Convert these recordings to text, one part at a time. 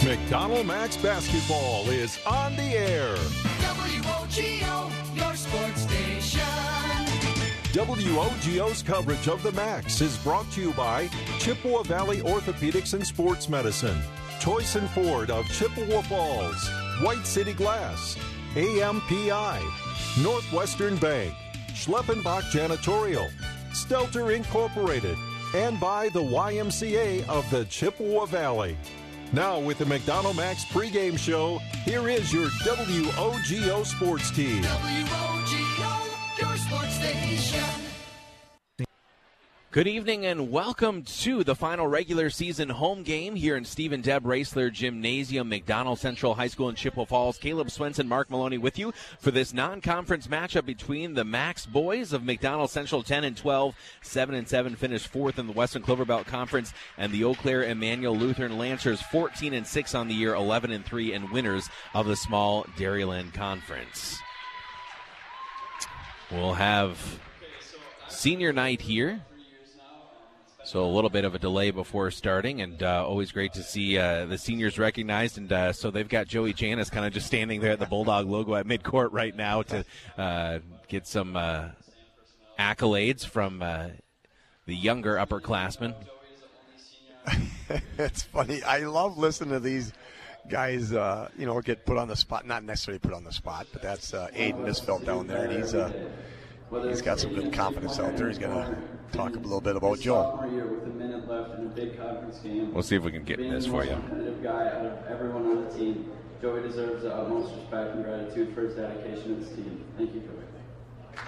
McDonald Max Basketball is on the air. WOGO, your sports station. WOGO's coverage of the Max is brought to you by Chippewa Valley Orthopedics and Sports Medicine, Choice and Ford of Chippewa Falls, White City Glass, AMPI, Northwestern Bank, Schleppenbach Janitorial, Stelter Incorporated, and by the YMCA of the Chippewa Valley. Now with the McDonald Max pregame show, here is your WOGO sports team. WOGO, your sports station. Good evening and welcome to the final regular season home game here in Stephen Deb Raisler Gymnasium, McDonald Central High School in Chippewa Falls. Caleb Swenson, Mark Maloney with you for this non-conference matchup between the Max boys of McDonald Central 10-12, 7-7, finished fourth in the Western Clover Belt Conference, and the Eau Claire Emmanuel Lutheran Lancers 14-6 on the year, 11-3, and winners of the small Dairyland Conference. We'll have senior night here. So a little bit of a delay before starting, and always great to see the seniors recognized. And so they've got Joey Janis kind of just standing there at the Bulldog logo at midcourt right now to get some accolades from the younger upperclassmen. It's funny. I love listening to these guys, get put on the spot. Not necessarily put on the spot, but that's Aiden Misfeld down there, and he's got some good confidence out there. He's going to talk a little bit about Joe. With a minute left in a big conference game. We'll see if we can get this for you. Competitive guy out of everyone on the team. Joey deserves the utmost respect and gratitude for his dedication to this team. Thank you, Joey.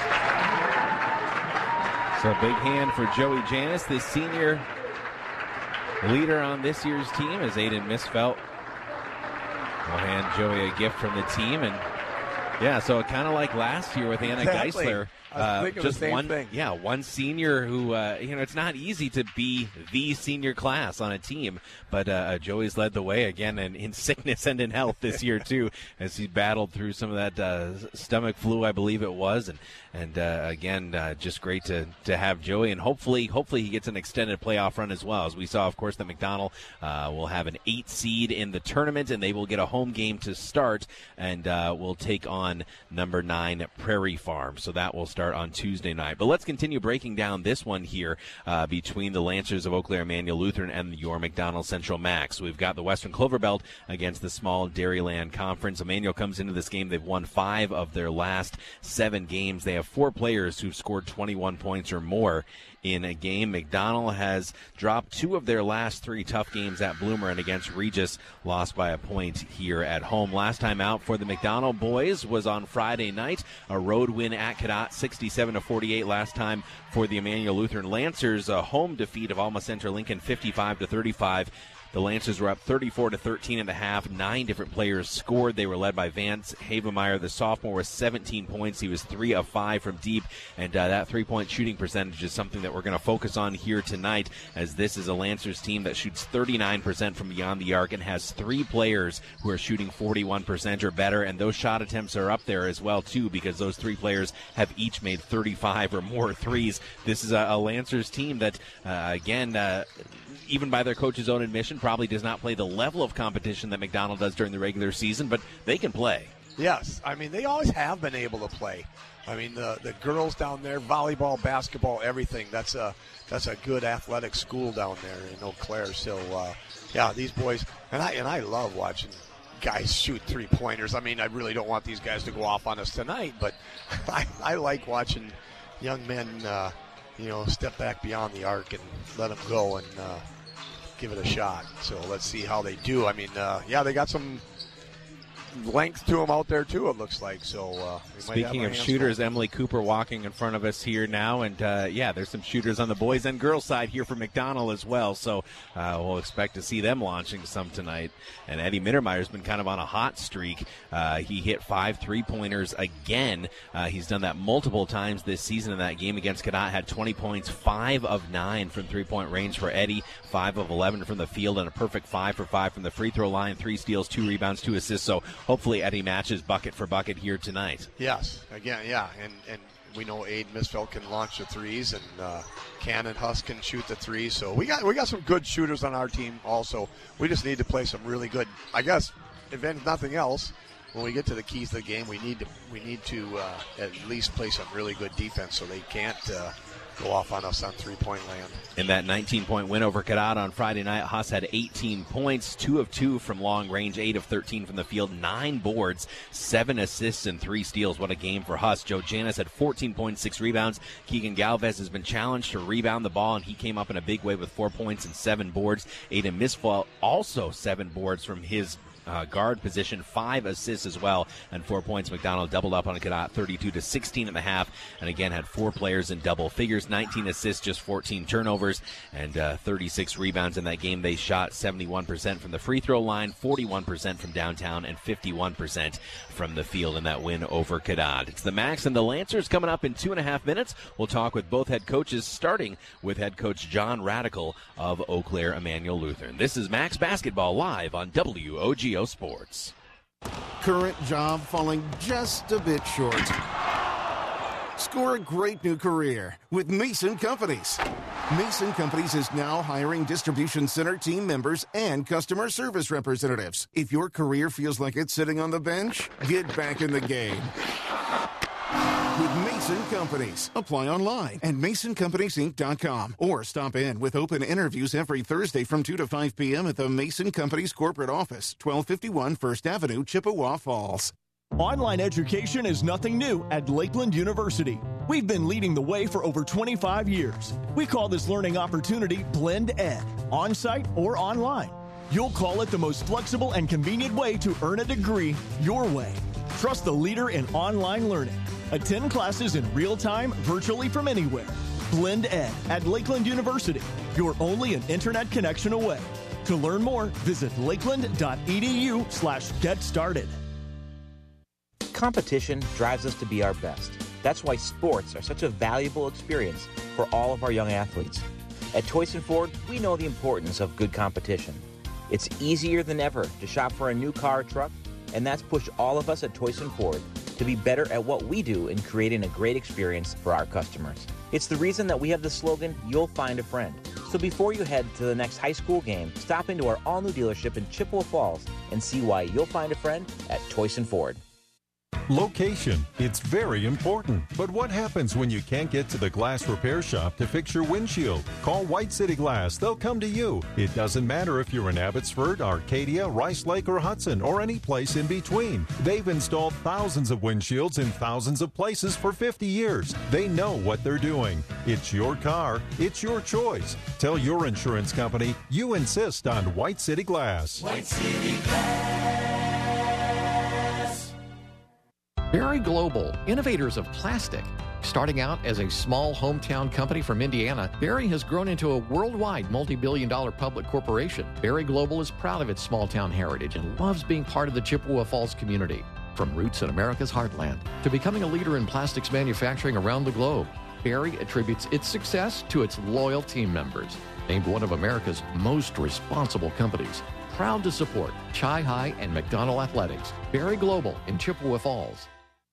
So a big hand for Joey Janis, the senior leader on this year's team, as Aiden Misfeld will hand Joey a gift from the team. And yeah, so kind of like last year with Anna Geisler. Just the same thing. Yeah, one senior who, it's not easy to be the senior class on a team, but Joey's led the way again in sickness and in health this year too, as he battled through some of that stomach flu, I believe it was, and again, just great to have Joey, and hopefully he gets an extended playoff run as well. As we saw, of course, that McDonald will have an 8 seed in the tournament, and they will get a home game to start, and will take on number 9 Prairie Farm. So that will start on Tuesday night. But let's continue breaking down this one here between the Lancers of Eau Claire Emmanuel Lutheran and your McDonald Central Max. We've got the Western Clover Belt against the small Dairyland Conference. Emmanuel comes into this game. They've won 5 of their last 7 games. They have 4 players who've scored 21 points or more in a game. McDonald has dropped 2 of their last 3 tough games at Bloomer, and against Regis lost by a point here at home. Last time out for the McDonald boys was on Friday night, a road win at Cadott, 67-48. Last time for the Emmanuel Lutheran Lancers, a home defeat of Alma Center Lincoln, 55-35. The Lancers were up 34-13 at the half. 9 different players scored. They were led by Vance Havemeyer, the sophomore, with 17 points. He was 3 of 5 from deep, and that 3-point shooting percentage is something that we're going to focus on here tonight, as this is a Lancers team that shoots 39% from beyond the arc and has 3 players who are shooting 41% or better, and those shot attempts are up there as well, too, because those 3 players have each made 35 or more threes. This is a Lancers team that, even by their coach's own admission, probably does not play the level of competition that McDonald does during the regular season, but they can play. Yes, I mean, they always have been able to play. I mean, the girls down there, volleyball, basketball, everything. That's a good athletic school down there in Eau Claire. So, these boys, and I love watching guys shoot 3-pointers. I mean, I really don't want these guys to go off on us tonight, but I like watching young men, step back beyond the arc and let them go and give it a shot. So let's see how they do. I mean, they got some length to them out there too, it looks like. So speaking of shooters, Emily Cooper walking in front of us here now, and there's some shooters on the boys and girls side here for McDonald as well. So we'll expect to see them launching some tonight. And Eddie Mittermeier's been kind of on a hot streak. He hit 5 3-pointers again. He's done that multiple times this season. In that game against Cadott, had 20 points, 5 of 9 from 3-point range for Eddie, 5 of 11 from the field, and a perfect 5 for 5 from the free throw line, 3 steals, 2 rebounds, 2 assists. So hopefully Eddie matches bucket for bucket here tonight. Yes, again, and we know Aiden Misfeld can launch the threes, and Cannon Huss can shoot the threes. So we got some good shooters on our team also. We just need to play some really good, I guess, if nothing else, when we get to the keys of the game, we need to at least play some really good defense so they can't go off on us on three-point land. In that 19-point win over Cadott on Friday night, Huss had 18 points, 2 of 2 from long range, 8 of 13 from the field, 9 boards, 7 assists, and 3 steals. What a game for Huss. Joe Janis had 14 points, 6 rebounds. Keegan Galvez has been challenged to rebound the ball, and he came up in a big way with 4 points and 7 boards. Aiden Misfeld also 7 boards from his guard position, 5 assists as well, and 4 points. McDonald doubled up on Cadott, 32-16 at the half, and again had 4 players in double figures, 19 assists, just 14 turnovers, and 36 rebounds in that game. They shot 71% from the free throw line, 41% from downtown, and 51% from the field in that win over Cadott. It's the Max and the Lancers coming up in 2.5 minutes. We'll talk with both head coaches, starting with head coach John Radical of Eau Claire Emmanuel Lutheran. This is Max Basketball live on WOGO Sports. Current job falling just a bit short. Score a great new career with Mason Companies. Mason Companies is now hiring distribution center team members and customer service representatives. If your career feels like it's sitting on the bench, get back in the game with Mason Companies. Apply online at MasonCompaniesInc.com or stop in with open interviews every Thursday from 2 to 5 p.m. at the Mason Companies corporate office, 1251 First Avenue, Chippewa Falls. Online education is nothing new at Lakeland University. We've been leading the way for over 25 years. We call this learning opportunity Blend Ed, on-site or online. You'll call it the most flexible and convenient way to earn a degree your way. Trust the leader in online learning. Attend classes in real time, virtually from anywhere. Blend Ed at Lakeland University. You're only an internet connection away. To learn more, visit lakeland.edu/get-started. Competition drives us to be our best. That's why sports are such a valuable experience for all of our young athletes. At Toyson Ford, we know the importance of good competition. It's easier than ever to shop for a new car or truck, and that's pushed all of us at Toyson Ford to be better at what we do in creating a great experience for our customers. It's the reason that we have the slogan, "You'll find a friend." So before you head to the next high school game, stop into our all-new dealership in Chippewa Falls and see why you'll find a friend at Toyson Ford. Location. It's very important. But what happens when you can't get to the glass repair shop to fix your windshield? Call White City Glass. They'll come to you. It doesn't matter if you're in Abbotsford, Arcadia, Rice Lake, or Hudson, or any place in between. They've installed thousands of windshields in thousands of places for 50 years. They know what they're doing. It's your car. It's your choice. Tell your insurance company you insist on White City Glass. White City Glass. Berry Global, innovators of plastic. Starting out as a small hometown company from Indiana, Berry has grown into a worldwide multi-billion-dollar public corporation. Berry Global is proud of its small-town heritage and loves being part of the Chippewa Falls community. From roots in America's heartland to becoming a leader in plastics manufacturing around the globe, Berry attributes its success to its loyal team members. Named one of America's most responsible companies, proud to support Chi High and McDonald Athletics. Berry Global in Chippewa Falls.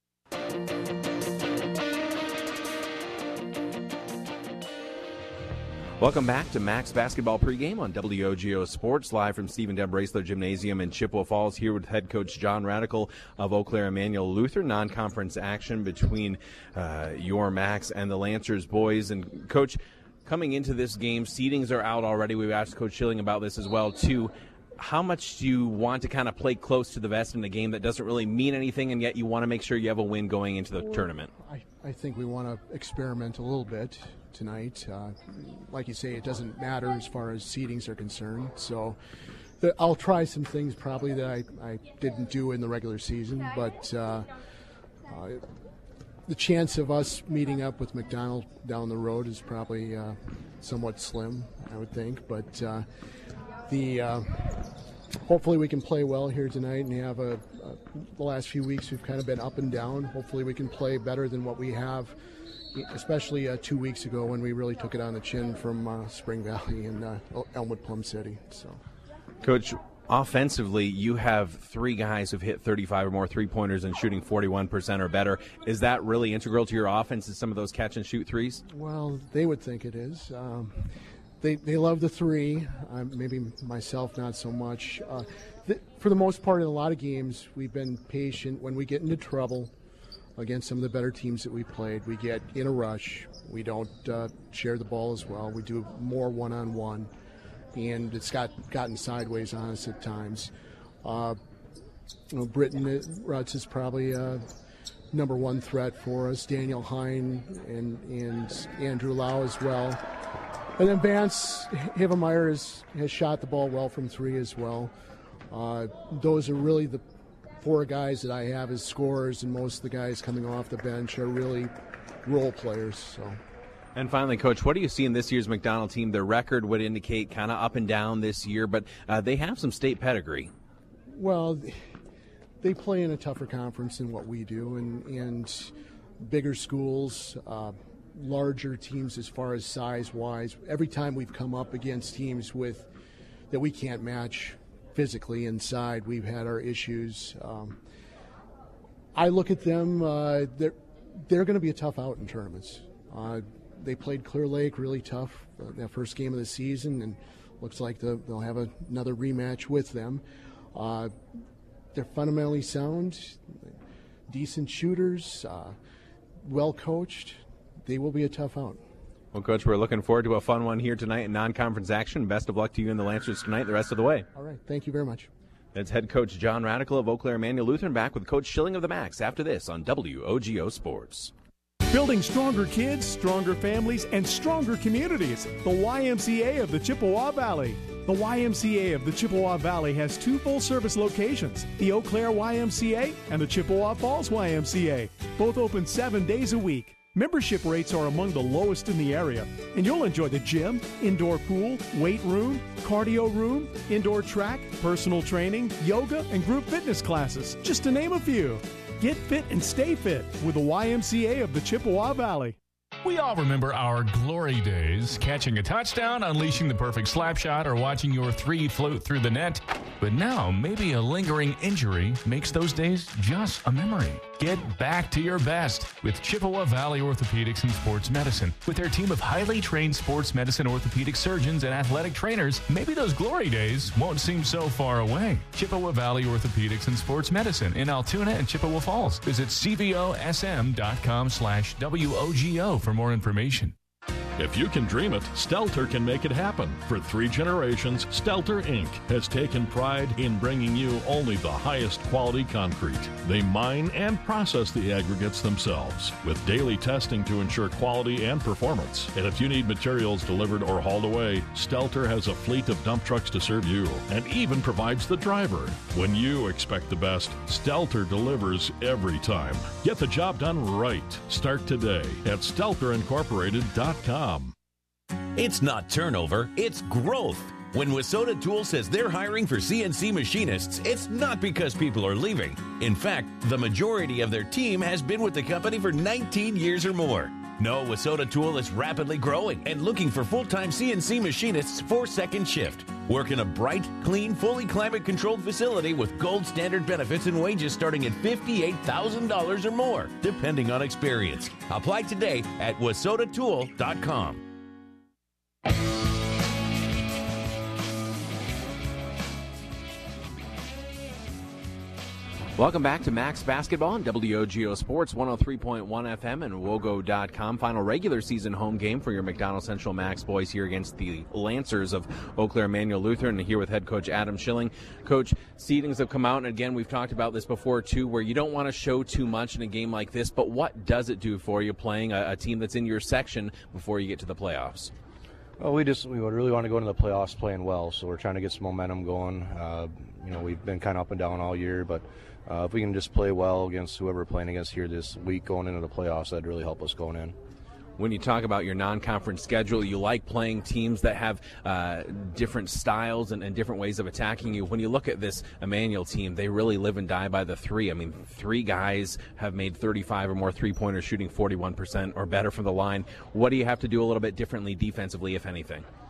Welcome back to Max Basketball Pregame on WOGO Sports, live from Stephen W. Bracler Gymnasium in Chippewa Falls, here with head coach John Radical of Eau Claire Emmanuel Lutheran. Non-conference action between your Max and the Lancers boys. And, Coach, coming into this game, seedings are out already. We've asked Coach Schilling about this as well, too. How much do you want to kind of play close to the vest in a game that doesn't really mean anything, and yet you want to make sure you have a win going into the tournament? I think we want to experiment a little bit tonight. Like you say, it doesn't matter as far as seedings are concerned. So I'll try some things probably that I didn't do in the regular season, but the chance of us meeting up with McDonald down the road is probably somewhat slim, I would think. But hopefully we can play well here tonight and have the last few weeks we've kind of been up and down. Hopefully we can play better than what we have, especially 2 weeks ago when we really took it on the chin from Spring Valley and Elmwood Plum City. So, Coach, Offensively, you have 3 guys who've hit 35 or more three-pointers and shooting 41% or better. Is that really integral to your offense, is some of those catch-and-shoot threes? Well, they would think it is. They love the 3. Maybe myself not so much. For the most part, in a lot of games, we've been patient. When we get into trouble against some of the better teams that we played, we get in a rush. We don't share the ball as well. We do more one-on-one. And it's gotten sideways on us at times. Britton Rutz is probably number 1 threat for us. Daniel Hine and Andrew Lau as well. And then Vance Hivemeyer has shot the ball well from 3 as well. Those are really the 4 guys that I have as scorers, and most of the guys coming off the bench are really role players. So. And finally, Coach, what do you see in this year's McDonald team? Their record would indicate kind of up and down this year, but they have some state pedigree. Well, they play in a tougher conference than what we do, and bigger schools, larger teams as far as size-wise. Every time we've come up against teams that we can't match physically inside, we've had our issues. I look at them, they're going to be a tough out in tournaments. They played Clear Lake really tough that first game of the season, and looks like they'll have another rematch with them. They're fundamentally sound, decent shooters, well coached. They will be a tough out. Well, Coach, we're looking forward to a fun one here tonight in non-conference action. Best of luck to you and the Lancers tonight, the rest of the way. All right. Thank you very much. That's head coach John Radical of Eau Claire Emmanuel Lutheran, back with Coach Schilling of the Max after this on WOGO Sports. Building stronger kids, stronger families, and stronger communities. The YMCA of the Chippewa Valley. The YMCA of the Chippewa Valley has 2 full-service locations, the Eau Claire YMCA and the Chippewa Falls YMCA, both open 7 days a week. Membership rates are among the lowest in the area, and you'll enjoy the gym, indoor pool, weight room, cardio room, indoor track, personal training, yoga, and group fitness classes, just to name a few. Get fit and stay fit with the YMCA of the Chippewa Valley. We all remember our glory days, catching a touchdown, unleashing the perfect slap shot, or watching your 3 float through the net. But now, maybe a lingering injury makes those days just a memory. Get back to your best with Chippewa Valley Orthopedics and Sports Medicine. With their team of highly trained sports medicine orthopedic surgeons and athletic trainers, maybe those glory days won't seem so far away. Chippewa Valley Orthopedics and Sports Medicine in Altoona and Chippewa Falls. Visit cvosm.com/WOGO for more information. If you can dream it, Stelter can make it happen. For 3 generations, Stelter Inc. has taken pride in bringing you only the highest quality concrete. They mine and process the aggregates themselves, with daily testing to ensure quality and performance. And if you need materials delivered or hauled away, Stelter has a fleet of dump trucks to serve you, and even provides the driver. When you expect the best, Stelter delivers every time. Get the job done right. Start today at StelterIncorporated.com. It's not turnover, it's growth. When Wissota Tool says they're hiring for CNC machinists, it's not because people are leaving. In fact, the majority of their team has been with the company for 19 years or more. No, Wissota Tool is rapidly growing and looking for full-time CNC machinists for second shift. Work in a bright, clean, fully climate-controlled facility with gold standard benefits and wages starting at $58,000 or more, depending on experience. Apply today at WissotaTool.com. Welcome back to Max Basketball on WOGO Sports 103.1 FM and WOGO.com. Final regular season home game for your McDonald Central Max boys here against the Lancers of Eau Claire Emmanuel Lutheran, and here with head coach Adam Schilling. Coach, seedings have come out, and again, we've talked about this before too, where you don't want to show too much in a game like this, but what does it do for you playing a team that's in your section before you get to the playoffs? Well, we really want to go into the playoffs playing well, so we're trying to get some momentum going. We've been kind of up and down all year, but if we can just play well against whoever we're playing against here this week going into the playoffs, that'd really help us going in. When you talk about your non-conference schedule, you like playing teams that have different styles and different ways of attacking you. When you look at this Emmanuel team, they really live and die by the 3. I mean, 3 guys have made 35 or more three-pointers, shooting 41% or better from the line. What do you have to do a little bit differently defensively, if anything?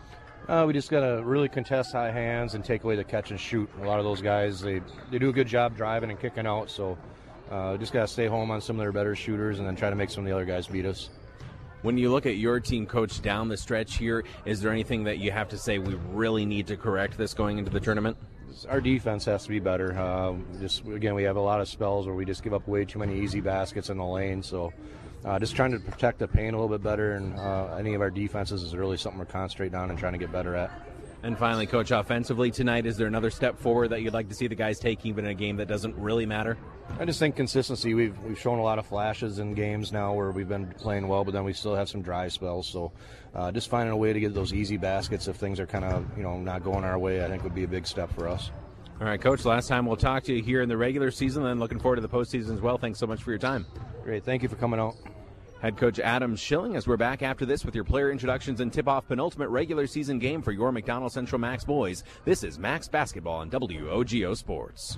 We just got to really contest high hands and take away the catch and shoot. A lot of those guys, they do a good job driving and kicking out, so just got to stay home on some of their better shooters and then try to make some of the other guys beat us. When you look at your team, Coach, down the stretch here, is there anything that you have to say we really need to correct this going into the tournament? Our defense has to be better. Again, we have a lot of spells where we just give up way too many easy baskets in the lane, so just trying to protect the paint a little bit better, and any of our defenses is really something we're concentrating on and trying to get better at. And finally, Coach, offensively tonight, is there another step forward that you'd like to see the guys take even in a game that doesn't really matter? I just think consistency. We've shown a lot of flashes in games now where we've been playing well, but then we still have some dry spells. So just finding a way to get those easy baskets if things are kind of not going our way, I think would be a big step for us. All right, Coach, last time we'll talk to you here in the regular season, then looking forward to the postseason as well. Thanks so much for your time. Great. Thank you for coming out. Head coach Adam Schilling, as we're back after this with your player introductions and tip-off penultimate regular season game for your McDonald Central Max boys. This is Max Basketball on WOGO Sports.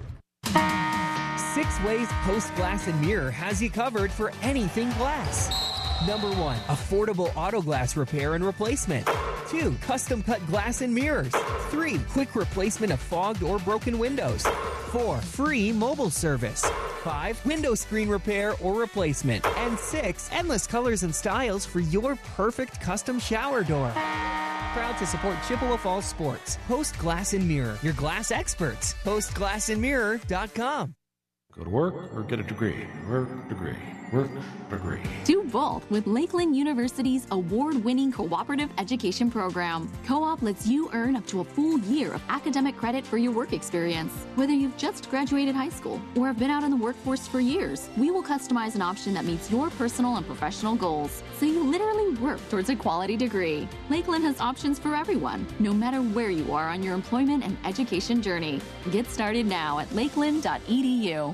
6 Ways Post Glass and Mirror has you covered for anything glass. Number 1, affordable auto glass repair and replacement. 2, custom cut glass and mirrors. 3, quick replacement of fogged or broken windows. 4, free mobile service. 5, window screen repair or replacement. And 6, endless colors and styles for your perfect custom shower door. Proud to support Chippewa Falls Sports. Post Glass and Mirror, your glass experts. PostGlassandMirror.com. Go to work or get a degree. Work, degree. Work, degree. Do both with Lakeland University's award-winning cooperative education program. Co-op lets you earn up to a full year of academic credit for your work experience. Whether you've just graduated high school or have been out in the workforce for years, we will customize an option that meets your personal and professional goals, so you literally work towards a quality degree. Lakeland has options for everyone, no matter where you are on your employment and education journey. Get started now at lakeland.edu.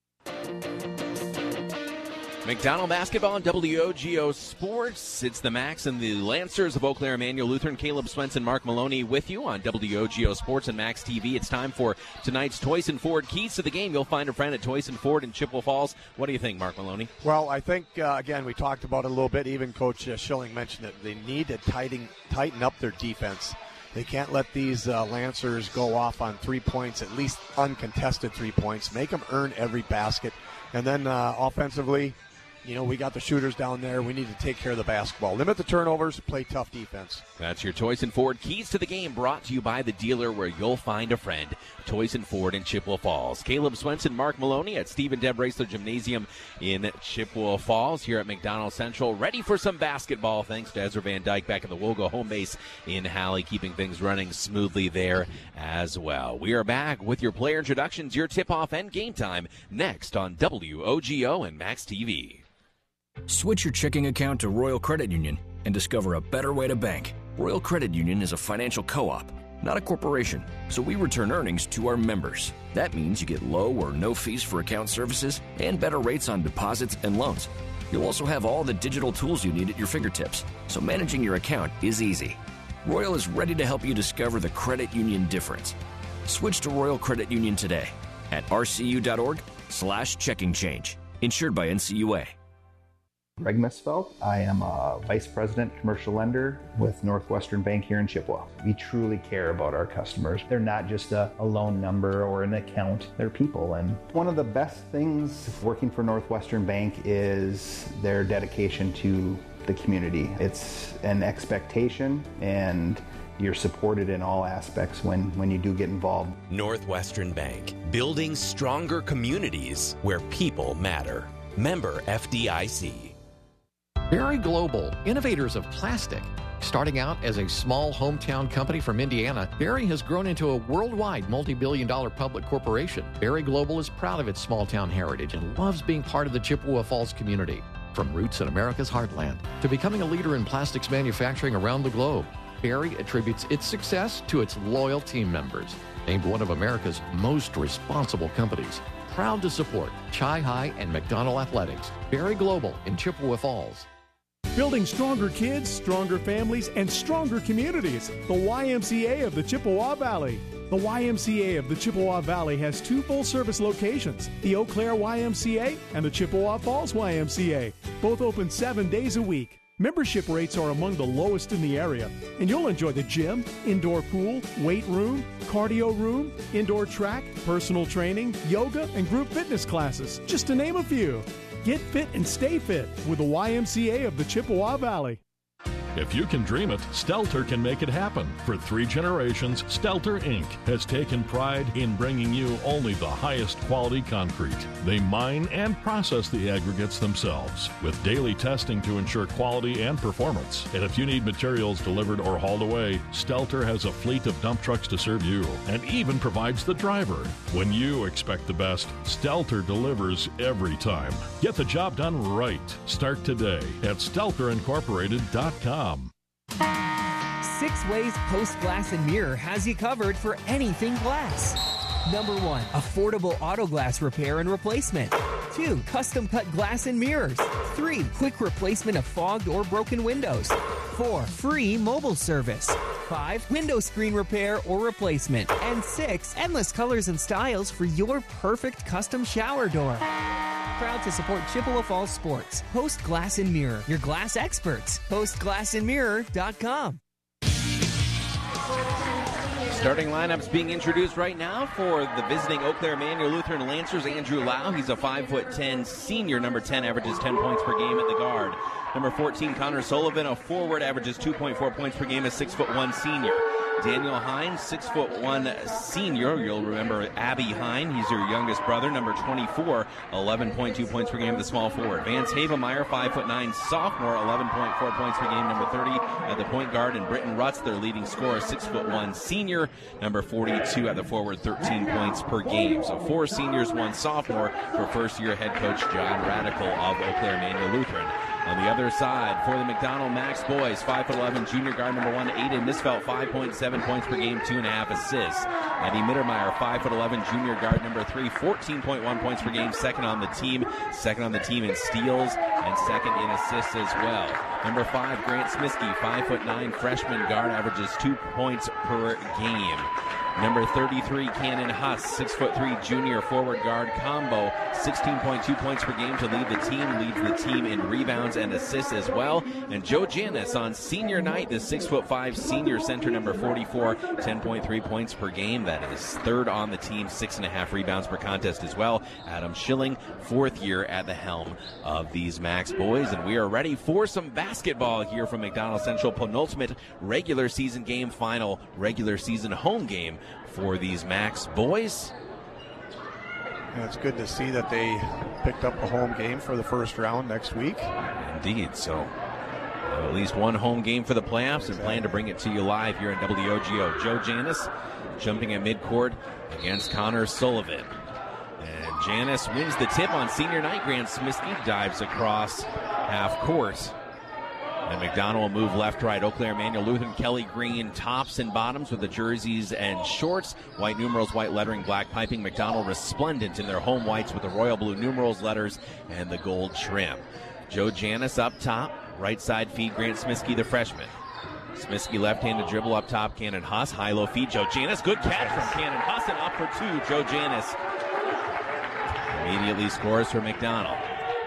McDonald basketball on WOGO Sports. It's the Max and the Lancers of Eau Claire Emmanuel Lutheran. Caleb Swenson, Mark Maloney with you on WOGO Sports and Max TV. It's time for tonight's Toyson Ford Keys to the Game. You'll find a friend at Toyson Ford in Chippewa Falls. What do you think, Mark Maloney? Well, I think, again, we talked about it a little bit. Even Coach Schilling mentioned it. They need to tighten up their defense. They can't let these Lancers go off on 3 points, at least uncontested 3 points. Make them earn every basket. And then offensively, we got the shooters down there. We need to take care of the basketball. Limit the turnovers, play tough defense. That's your Toyson Ford Keys to the Game, brought to you by the dealer where you'll find a friend. Toyson Ford in Chippewa Falls. Caleb Swenson, Mark Maloney at Stephen Deb Raceler Gymnasium in Chippewa Falls here at McDonald Central. Ready for some basketball thanks to Ezra Van Dyke back at the Wogo home base in Halley, keeping things running smoothly there as well. We are back with your player introductions, your tip-off, and game time next on WOGO and Max TV. Switch your checking account to Royal Credit Union and discover a better way to bank. Royal Credit Union is a financial co-op, not a corporation, so we return earnings to our members. That means you get low or no fees for account services and better rates on deposits and loans. You'll also have all the digital tools you need at your fingertips, so managing your account is easy. Royal is ready to help you discover the credit union difference. Switch to Royal Credit Union today at rcu.org/checking change. Insured by NCUA. Greg Misfeld. I am a Vice President Commercial Lender with Northwestern Bank here in Chippewa. We truly care about our customers. They're not just a loan number or an account, they're people. And one of the best things working for Northwestern Bank is their dedication to the community. It's an expectation, and you're supported in all aspects when you do get involved. Northwestern Bank, building stronger communities where people matter. Member FDIC. Berry Global, innovators of plastic. Starting out as a small hometown company from Indiana, Berry has grown into a worldwide multi-billion-dollar public corporation. Berry Global is proud of its small-town heritage and loves being part of the Chippewa Falls community. From roots in America's heartland to becoming a leader in plastics manufacturing around the globe, Berry attributes its success to its loyal team members. Named one of America's most responsible companies. Proud to support Chi-Hi and McDonald Athletics. Berry Global in Chippewa Falls. Building stronger kids, stronger families, and stronger communities. The YMCA of the Chippewa Valley. The YMCA of the Chippewa Valley has 2 full-service locations, the Eau Claire YMCA and the Chippewa Falls YMCA, both open 7 days a week. Membership rates are among the lowest in the area, and you'll enjoy the gym, indoor pool, weight room, cardio room, indoor track, personal training, yoga, and group fitness classes, just to name a few. Get fit and stay fit with the YMCA of the Chippewa Valley. If you can dream it, Stelter can make it happen. For 3 generations, Stelter Inc. has taken pride in bringing you only the highest quality concrete. They mine and process the aggregates themselves with daily testing to ensure quality and performance. And if you need materials delivered or hauled away, Stelter has a fleet of dump trucks to serve you and even provides the driver. When you expect the best, Stelter delivers every time. Get the job done right. Start today at StelterIncorporated.com. 6 Ways Post Glass and Mirror has you covered for anything glass. Number 1, affordable auto glass repair and replacement. 2, custom cut glass and mirrors. 3, quick replacement of fogged or broken windows. 4, free mobile service. 5, window screen repair or replacement. And 6, endless colors and styles for your perfect custom shower door. Proud to support Chippewa Falls sports. Post Glass and Mirror, your glass experts. PostGlassandMirror.com. Starting lineups being introduced right now for the visiting Eau Claire Emmanuel Lutheran Lancers. Andrew Lau, he's a 5'10" senior. Number 10 averages 10 points per game at the guard. Number 14, Connor Sullivan, a forward, averages 2.4 points per game, a 6'1" senior. Daniel Hines, 6'1" senior. You'll remember Abby Hine. He's your youngest brother. Number 24, 11.2 points per game, the small forward. Vance Havemeyer, 5'9" sophomore, 11.4 points per game. Number 30 at the point guard. And Britton Rutz, their leading scorer, 6'1" senior. Number 42 at the forward, 13 points per game. So 4 seniors, 1 sophomore for first-year head coach John Radical of Eau Claire Emmanuel Lutheran. On the other side, for the McDonald Max boys, 5'11" junior guard number 1, Aiden Misfelt, 5.7 points per game, 2.5 assists. Eddie Mittermeier, 5'11" junior guard number 3, 14.1 points per game, second on the team in steals and second in assists as well. Number 5, Grant Smisky, 5'9" freshman guard, averages 2 points per game. Number 33, Cannon Huss, 6'3" junior forward guard combo, 16.2 points per game to lead the team, leads the team in rebounds and assists as well. And Joe Janis on senior night, the 6'5" senior center, number 44, 10.3 points per game. That is third on the team, 6.5 rebounds per contest as well. Adam Schilling, 4th year at the helm of these Max boys. And we are ready for some basketball here from McDonald Central. Penultimate regular season game, final regular season home game for these Max boys. Yeah, it's good to see that they picked up a home game for the first round next week. Indeed. So at least one home game for the playoffs and plan to bring it to you live here in WOGO. Joe Janis jumping at midcourt against Connor Sullivan. And Janis wins the tip on senior night. Grant Smisky dives across half court. And McDonald will move left, right. Eau Claire Emmanuel Lutheran, Kelly Green, tops and bottoms with the jerseys and shorts. White numerals, white lettering, black piping. McDonald resplendent in their home whites with the royal blue numerals, letters, and the gold trim. Joe Janis up top. Right side feed Grant Smisky, the freshman. Smisky left-handed dribble up top. Cannon Huss. High-low feed Joe Janis. Good catch from Cannon Huss, and up for 2. Joe Janis immediately scores for McDonald.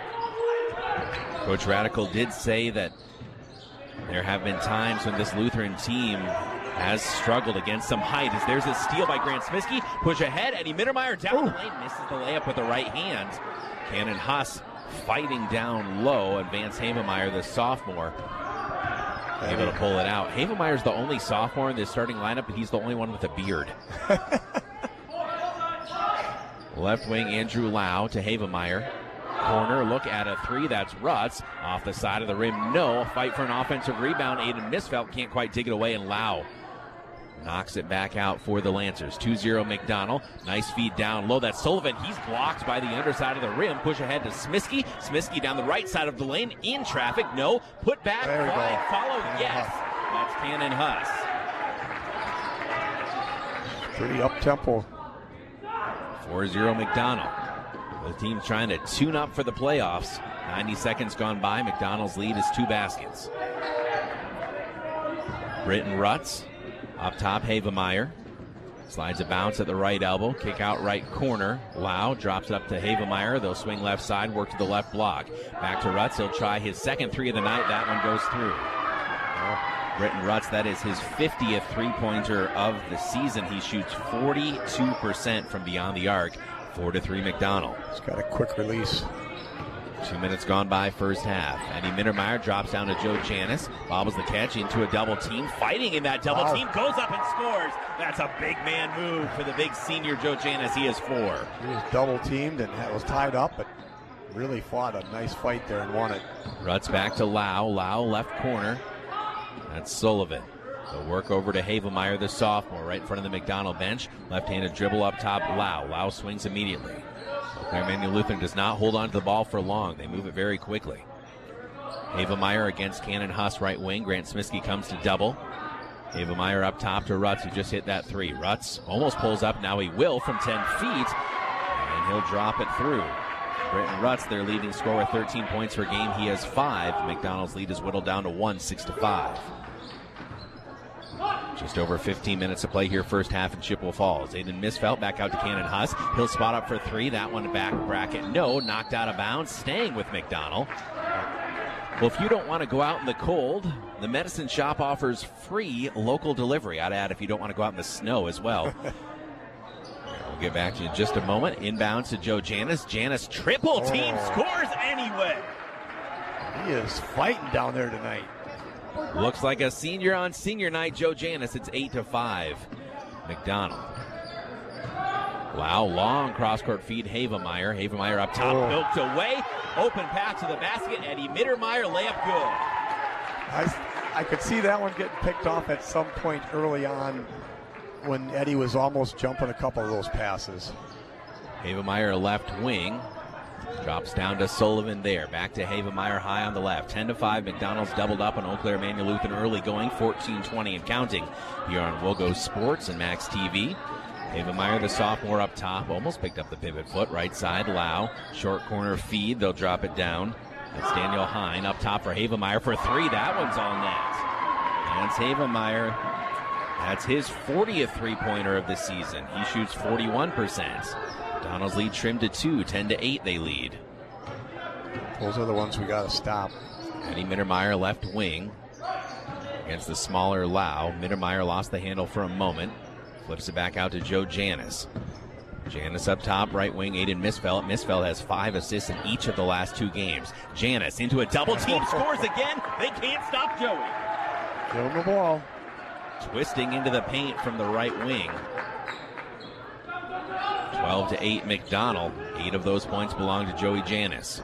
Coach Radical did say that there have been times when this Lutheran team has struggled against some height. As there's a steal by Grant Smisky. Push ahead. Eddie Mittermeier down the lane. Misses the layup with the right hand. Cannon Huss fighting down low. And Vance Havemeyer, the sophomore, able to pull it out. Havemeier's the only sophomore in this starting lineup, but he's the only one with a beard. Left wing Andrew Lau to Havemeyer. Corner, look at a 3. That's Rutz. Off the side of the rim, no. Fight for an offensive rebound. Aiden Misfelt can't quite dig it away, and Lau knocks it back out for the Lancers. 2-0 McDonald. Nice feed down low. That's Sullivan. He's blocked by the underside of the rim. Push ahead to Smisky. Smisky down the right side of the lane. In traffic. No. Put back. Wide. Follow. Yes. That's Cannon Huss. Pretty up-tempo. 4-0 McDonald. The team's trying to tune up for the playoffs. 90 seconds gone by. McDonald's lead is 2 baskets. Britton Rutz. Up top, Havemeyer. Slides a bounce at the right elbow. Kick out right corner. Lau drops it up to Havemeyer. They'll swing left side, work to the left block. Back to Rutz. He'll try his second three of the night. That one goes through. Britton Rutz, that is his 50th three-pointer of the season. He shoots 42% from beyond the arc. 4-3 McDonald. He's got a quick release. 2 minutes gone by first half. Eddie Mittermeier drops down to Joe Janis. Bobbles the catch into a double team. Fighting in that double team. Goes up and scores. That's a big man move for the big senior Joe Janis. He has 4. He was double teamed and was tied up, but really fought a nice fight there and won it. Rutz back to Lau. Lau left corner. That's Sullivan. They'll work over to Havemeyer, the sophomore, right in front of the McDonald bench. Left-handed dribble up top, Lau. Lau swings immediately. Emmanuel Lutheran does not hold on to the ball for long. They move it very quickly. Havemeyer against Cannon Huss, right wing. Grant Smiskey comes to double. Havemeyer up top to Rutz, who just hit that three. Rutz almost pulls up. Now he will from 10 feet, and he'll drop it through. Britton Rutz, their leading scorer, 13 points per game. He has 5. McDonald's lead is whittled down to 1, 6-5. Just over 15 minutes to play here, first half in Chippewa Falls. Aiden Misfelt back out to Cannon Huss. He'll spot up for 3. That one back bracket. No, knocked out of bounds. Staying with McDonald. Well, if you don't want to go out in the cold, the Medicine Shop offers free local delivery. I'd add if you don't want to go out in the snow as well. We'll get back to you in just a moment. Inbounds to Joe Janis. Janis triple team scores anyway. He is fighting down there tonight. Looks like a senior on senior night, Joe Janis. It's 8-5. McDonald. Wow, long cross-court feed, Havemeyer. Havemeyer up top, milked away. Open pass to the basket. Eddie Mittermeier, layup good. I could see that one getting picked off at some point early on when Eddie was almost jumping a couple of those passes. Havemeyer left wing. Drops down to Sullivan there. Back to Havemeyer high on the left. 10-5. McDonald's doubled up on Eau Claire Emmanuel Lutheran early going. 14-20 and counting here on Wogo Sports and Max TV. Havemeyer, the sophomore, up top. Almost picked up the pivot foot. Right side, Lau. Short corner feed. They'll drop it down. That's Daniel Hine up top for Havemeyer for 3. That one's on net. That's Havemeyer. That's his 40th three-pointer of the season. He shoots 41%. McDonald's lead trimmed to 2, 10-8 they lead. Those are the ones we got to stop. Eddie Mittermeier left wing against the smaller Lau. Mittermeier lost the handle for a moment. Flips it back out to Joe Janis. Janis up top, right wing, Aiden Misfelt. Misfelt has 5 assists in each of the last 2 games. Janis into a double team, scores again. They can't stop Joey. Give him the ball. Twisting into the paint from the right wing. 12-8 McDonald. 8 of those points belong to Joey Janis.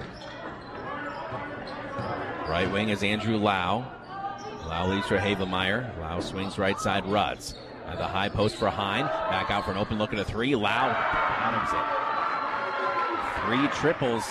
Right wing is Andrew Lau. Lau leads for Havemeyer. Lau swings right side, Rutz. At the high post for Hine. Back out for an open look at a 3. Lau bottoms it. 3 triples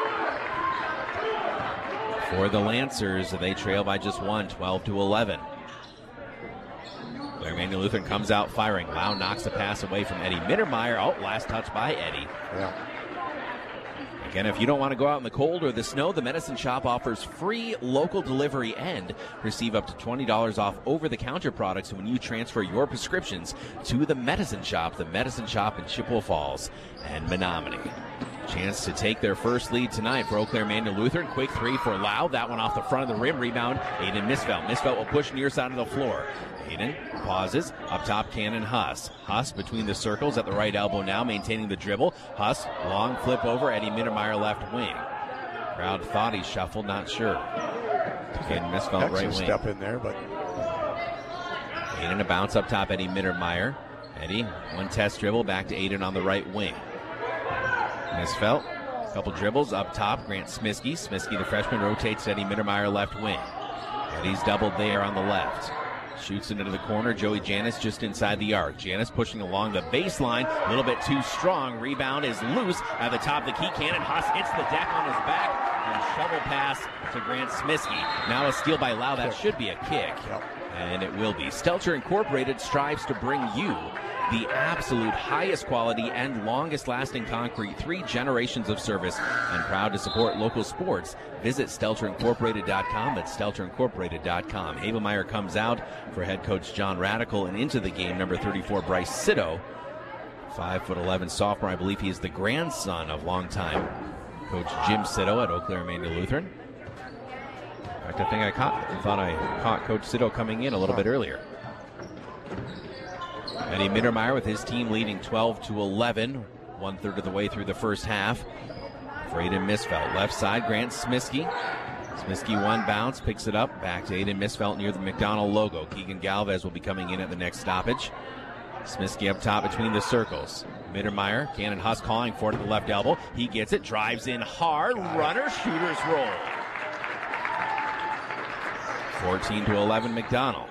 for the Lancers. They trail by just 1, 12-11. Emmanuel Lutheran comes out firing. Lau knocks the pass away from Eddie Mittermeier. Oh, last touch by Eddie. Yeah. Again, if you don't want to go out in the cold or the snow, the Medicine Shop offers free local delivery and receive up to $20 off over-the-counter products when you transfer your prescriptions to the Medicine Shop in Chippewa Falls and Menominee. Chance to take their first lead tonight for Eau Claire Emmanuel Lutheran. Quick 3 for Lau. That one off the front of the rim. Rebound, Aiden Misfelt. Misfelt will push near side of the floor. Aiden pauses. Up top, Cannon Huss. Huss between the circles at the right elbow now, maintaining the dribble. Huss, long flip over. Eddie Mittermeier left wing. Crowd thought he shuffled, not sure. Aiden Misfelt right wing. Step in there, but Aiden a bounce up top, Eddie Mittermeier. Eddie, one test dribble, back to Aiden on the right wing. Misfelt, a couple dribbles up top. Grant Smiskey. Smiskey, the freshman, rotates to Eddie Mittermeier left wing. Eddie's doubled there on the left. Shoots into the corner. Joey Janis just inside the arc. Janis pushing along the baseline. A little bit too strong. Rebound is loose at the top of the key. Cannon Huss hits the deck on his back. And shovel pass to Grant Smiskey. Now a steal by Lau. That should be a kick. And it will be. Stelter Incorporated strives to bring you the absolute highest quality and longest lasting concrete, 3 generations of service, and proud to support local sports. Visit StelterIncorporated.com. That's StelterIncorporated.com. Havemeyer comes out for head coach John Radical, and into the game, number 34, Bryce Sito. 5'11" sophomore. I believe he is the grandson of longtime coach Jim Sito at Eau Claire Emmanuel Lutheran. In fact, I think I thought I caught Coach Sito coming in a little bit earlier. Eddie Mittermeier with his team leading 12-11, 1/3 of the way through the first half. For Aiden Misfelt, left side, Grant Smiskey. Smiskey one bounce, picks it up, back to Aiden Misfelt near the McDonald logo. Keegan Galvez will be coming in at the next stoppage. Smiskey up top between the circles. Mittermeier, Cannon Huss calling for it at the left elbow. He gets it, drives in hard, runner, shooters roll. 14-11 McDonald.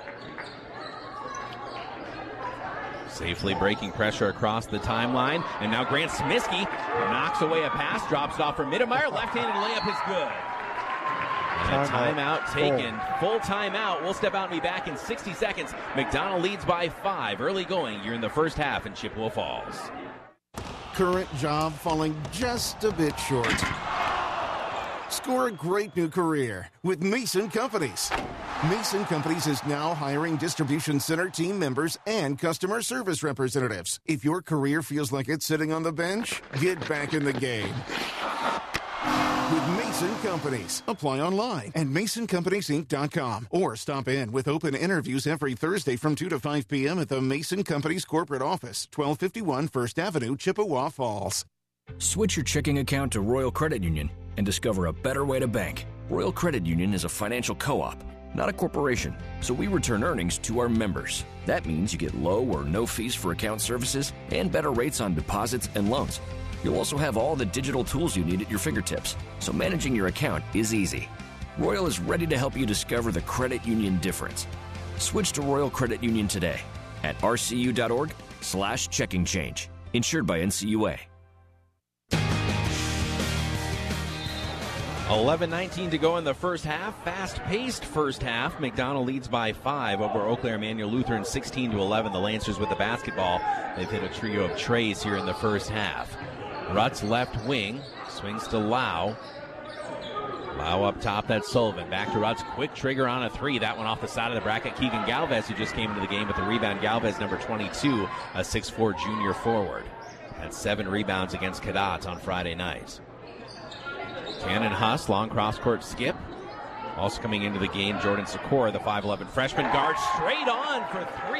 Safely breaking pressure across the timeline. And now Grant Smiskey knocks away a pass, drops it off for Mittermeier. Left-handed layup is good. And a timeout taken. Full timeout. We'll step out and be back in 60 seconds. McDonald leads by 5. Early going here in the first half in Chippewa Falls. Current job falling just a bit short. Score a great new career with Mason Companies. Mason Companies is now hiring distribution center team members and customer service representatives. If your career feels like it's sitting on the bench, get back in the game with Mason Companies. Apply online at MasonCompaniesInc.com or stop in with open interviews every Thursday from 2 to 5 p.m. at the Mason Companies corporate office, 1251 First Avenue, Chippewa Falls. Switch your checking account to Royal Credit Union and discover a better way to bank. Royal Credit Union is a financial co-op, not a corporation, so we return earnings to our members. That means you get low or no fees for account services and better rates on deposits and loans. You'll also have all the digital tools you need at your fingertips, so managing your account is easy. Royal is ready to help you discover the credit union difference. Switch to Royal Credit Union today at rcu.org/checking change. Insured by NCUA. 11:19 to go in the first half. Fast-paced first half. McDonald leads by 5 over Eau Claire Emmanuel Lutheran, 16-11. The Lancers with the basketball. They've hit a trio of trays here in the first half. Rutz left wing, swings to Lau. Lau up top, that's Sullivan. Back to Rutz, quick trigger on a 3. That one off the side of the bracket. Keegan Galvez, who just came into the game with the rebound. Galvez, number 22, a 6'4 junior forward. Had 7 rebounds against Cadott on Friday night. Cannon Huss, long cross-court skip. Also coming into the game, Jordan Sikora, the 5'11 freshman guard, straight on for 3.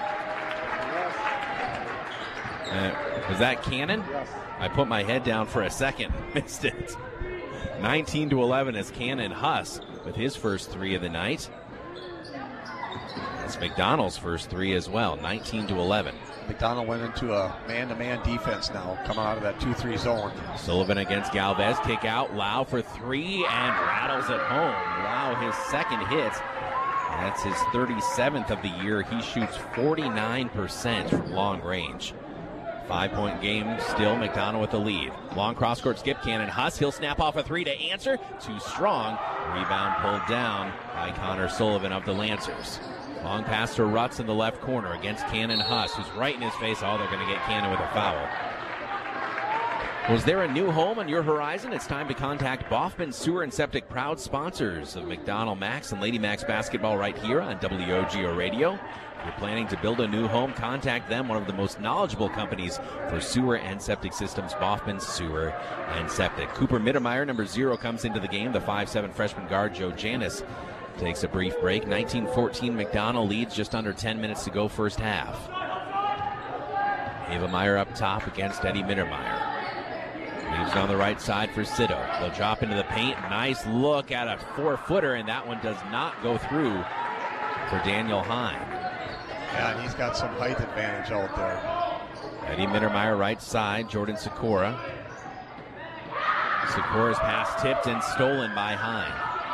Was that Cannon? Yes. I put my head down for a second, missed it. 19-11 as Cannon Huss with his first 3 of the night. That's McDonald's first 3 as well, 19-11. McDonald went into a man-to-man defense now, coming out of that 2-3 zone. Sullivan against Galvez, kick out, Lau for 3, and rattles it home. Lau, his second hit. That's his 37th of the year. He shoots 49% from long range. 5-point game still, McDonald with the lead. Long cross-court skip, Cannon Huss. He'll snap off a 3 to answer. Too strong. Rebound pulled down by Connor Sullivan of the Lancers. Long pass to Rutz in the left corner against Cannon Huss, who's right in his face. Oh, they're going to get Cannon with a foul. Was there a new home on your horizon? It's time to contact Boffman Sewer and Septic, proud sponsors of McDonald Max and Lady Max basketball right here on WOGO Radio. If you're planning to build a new home, contact them, one of the most knowledgeable companies for sewer and septic systems, Boffman Sewer and Septic. Cooper Mittermeier, number 0, comes into the game. The 5'7 freshman guard, Joe Janis, takes a brief break. 19-14, McDonald leads, just under 10 minutes to go first half. Havemeyer up top against Eddie Mittermeier. Leaves on the right side for Sito. They'll drop into the paint. Nice look at a 4-footer, and that one does not go through for Daniel Hine. Yeah, and he's got some height advantage out there. Eddie Mittermeier right side, Jordan Sikora. Sikora's pass tipped and stolen by Hine.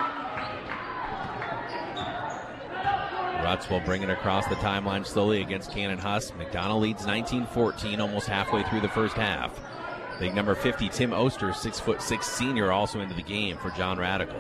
Rutz will bring it across the timeline slowly against Cannon Huss. McDonald leads 19-14, almost halfway through the first half. Big number 50, Tim Oster, 6'6" senior, also into the game for John Radical.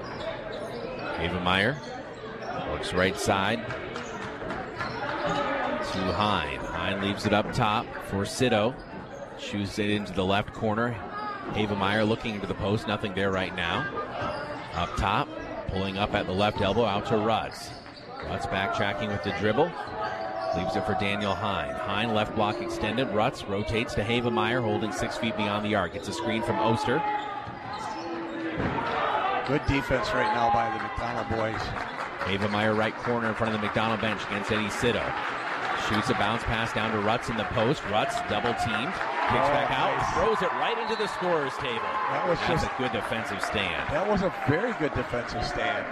Havemeyer works right side. to Hine. Hine leaves it up top for Sito. Shoots it into the left corner. Havemeyer looking into the post. Nothing there right now. Up top, pulling up at the left elbow, out to Rutz. Rutz backtracking with the dribble. Leaves it for Daniel Hine. Hine left block extended. Rutz rotates to Havemeyer, holding 6 feet beyond the arc. Gets a screen from Oster. Good defense right now by the McDonald boys. Havemeyer right corner in front of the McDonald bench against Eddie Sito. Shoots a bounce pass down to Rutz in the post. Rutz double teamed. Kicks back out. Nice. Throws it right into the scorer's table. That's a good defensive stand. That was a very good defensive stand.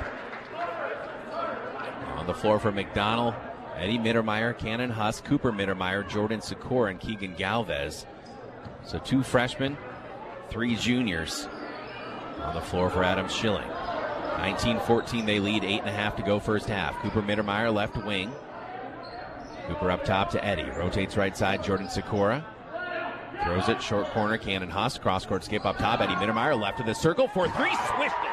On the floor for McDonald, Eddie Mittermeier, Cannon Huss, Cooper Mittermeier, Jordan Sikora, and Keegan Galvez. So 2 freshmen, 3 juniors on the floor for Adam Schilling. 19-14, they lead, 8.5 to go first half. Cooper Mittermeier left wing. Cooper up top to Eddie. Rotates right side, Jordan Sikora. Throws it, short corner, Cannon Huss. Cross-court skip up top, Eddie Mittermeier left of the circle for 3, swished it.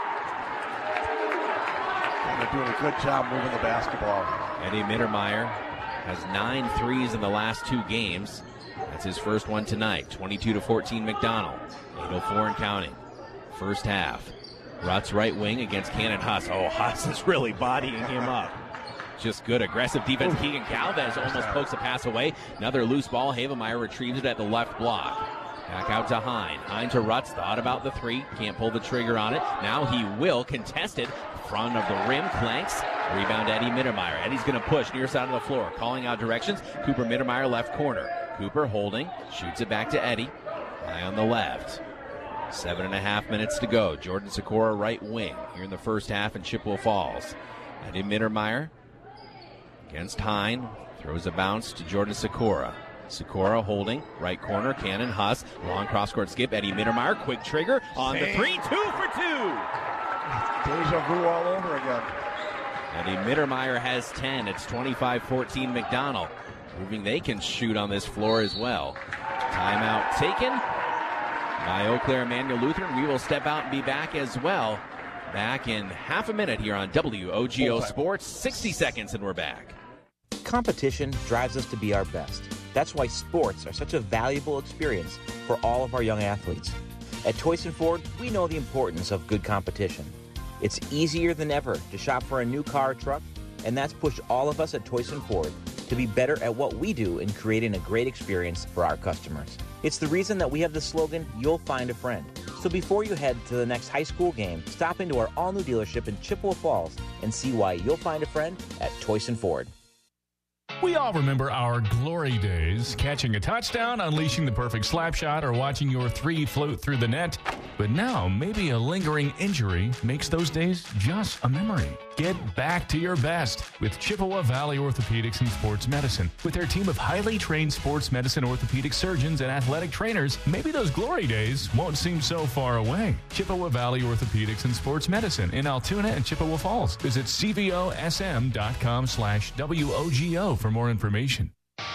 And they're doing a good job moving the basketball. Eddie Mittermeier has 9 threes in the last 2 games. That's his first one tonight. 22-14 McDonald. 8:04 and counting. First half. Rutz right wing against Cannon Huss. Oh, Huss is really bodying him up. Just good aggressive defense. Keegan Galvez almost pokes the pass away. Another loose ball. Havemeyer retrieves it at the left block. Back out to Hine. Hine to Rutz. Thought about the 3. Can't pull the trigger on it. Now he will. Contested. Front of the rim. Clanks. Rebound Eddie Mittermeier. Eddie's going to push near side of the floor. Calling out directions. Cooper Mittermeier left corner. Cooper holding. Shoots it back to Eddie. High on the left. 7.5 minutes to go. Jordan Sikora right wing here in the first half in Chippewa Falls. Eddie Mittermeier against Hine. Throws a bounce to Jordan Sikora. Sikora holding. Right corner. Cannon Huss. Long cross-court skip. Eddie Mittermeier. Quick trigger on the 3. 2 for 2. Deja vu all over again. Eddie Mittermeier has 10. It's 25-14 McDonald. Proving they can shoot on this floor as well. Timeout taken by Eau Claire Emmanuel Lutheran. We will step out and be back as well. Back in half a minute here on WOGO Sports. 60 seconds and we're back. Competition drives us to be our best. That's why sports are such a valuable experience for all of our young athletes. At Toyson Ford, we know the importance of good competition. It's easier than ever to shop for a new car or truck, and that's pushed all of us at Toyson Ford to be better at what we do in creating a great experience for our customers. It's the reason that we have the slogan, "You'll find a friend." So before you head to the next high school game, stop into our all-new dealership in Chippewa Falls and see why you'll find a friend at Toyson Ford. We all remember our glory days, catching a touchdown, unleashing the perfect slap shot, or watching your 3 float through the net. But now, maybe a lingering injury makes those days just a memory. Get back to your best with Chippewa Valley Orthopedics and Sports Medicine. With their team of highly trained sports medicine orthopedic surgeons and athletic trainers, maybe those glory days won't seem so far away. Chippewa Valley Orthopedics and Sports Medicine in Altoona and Chippewa Falls. Visit cvosm.com/WOGO for more information.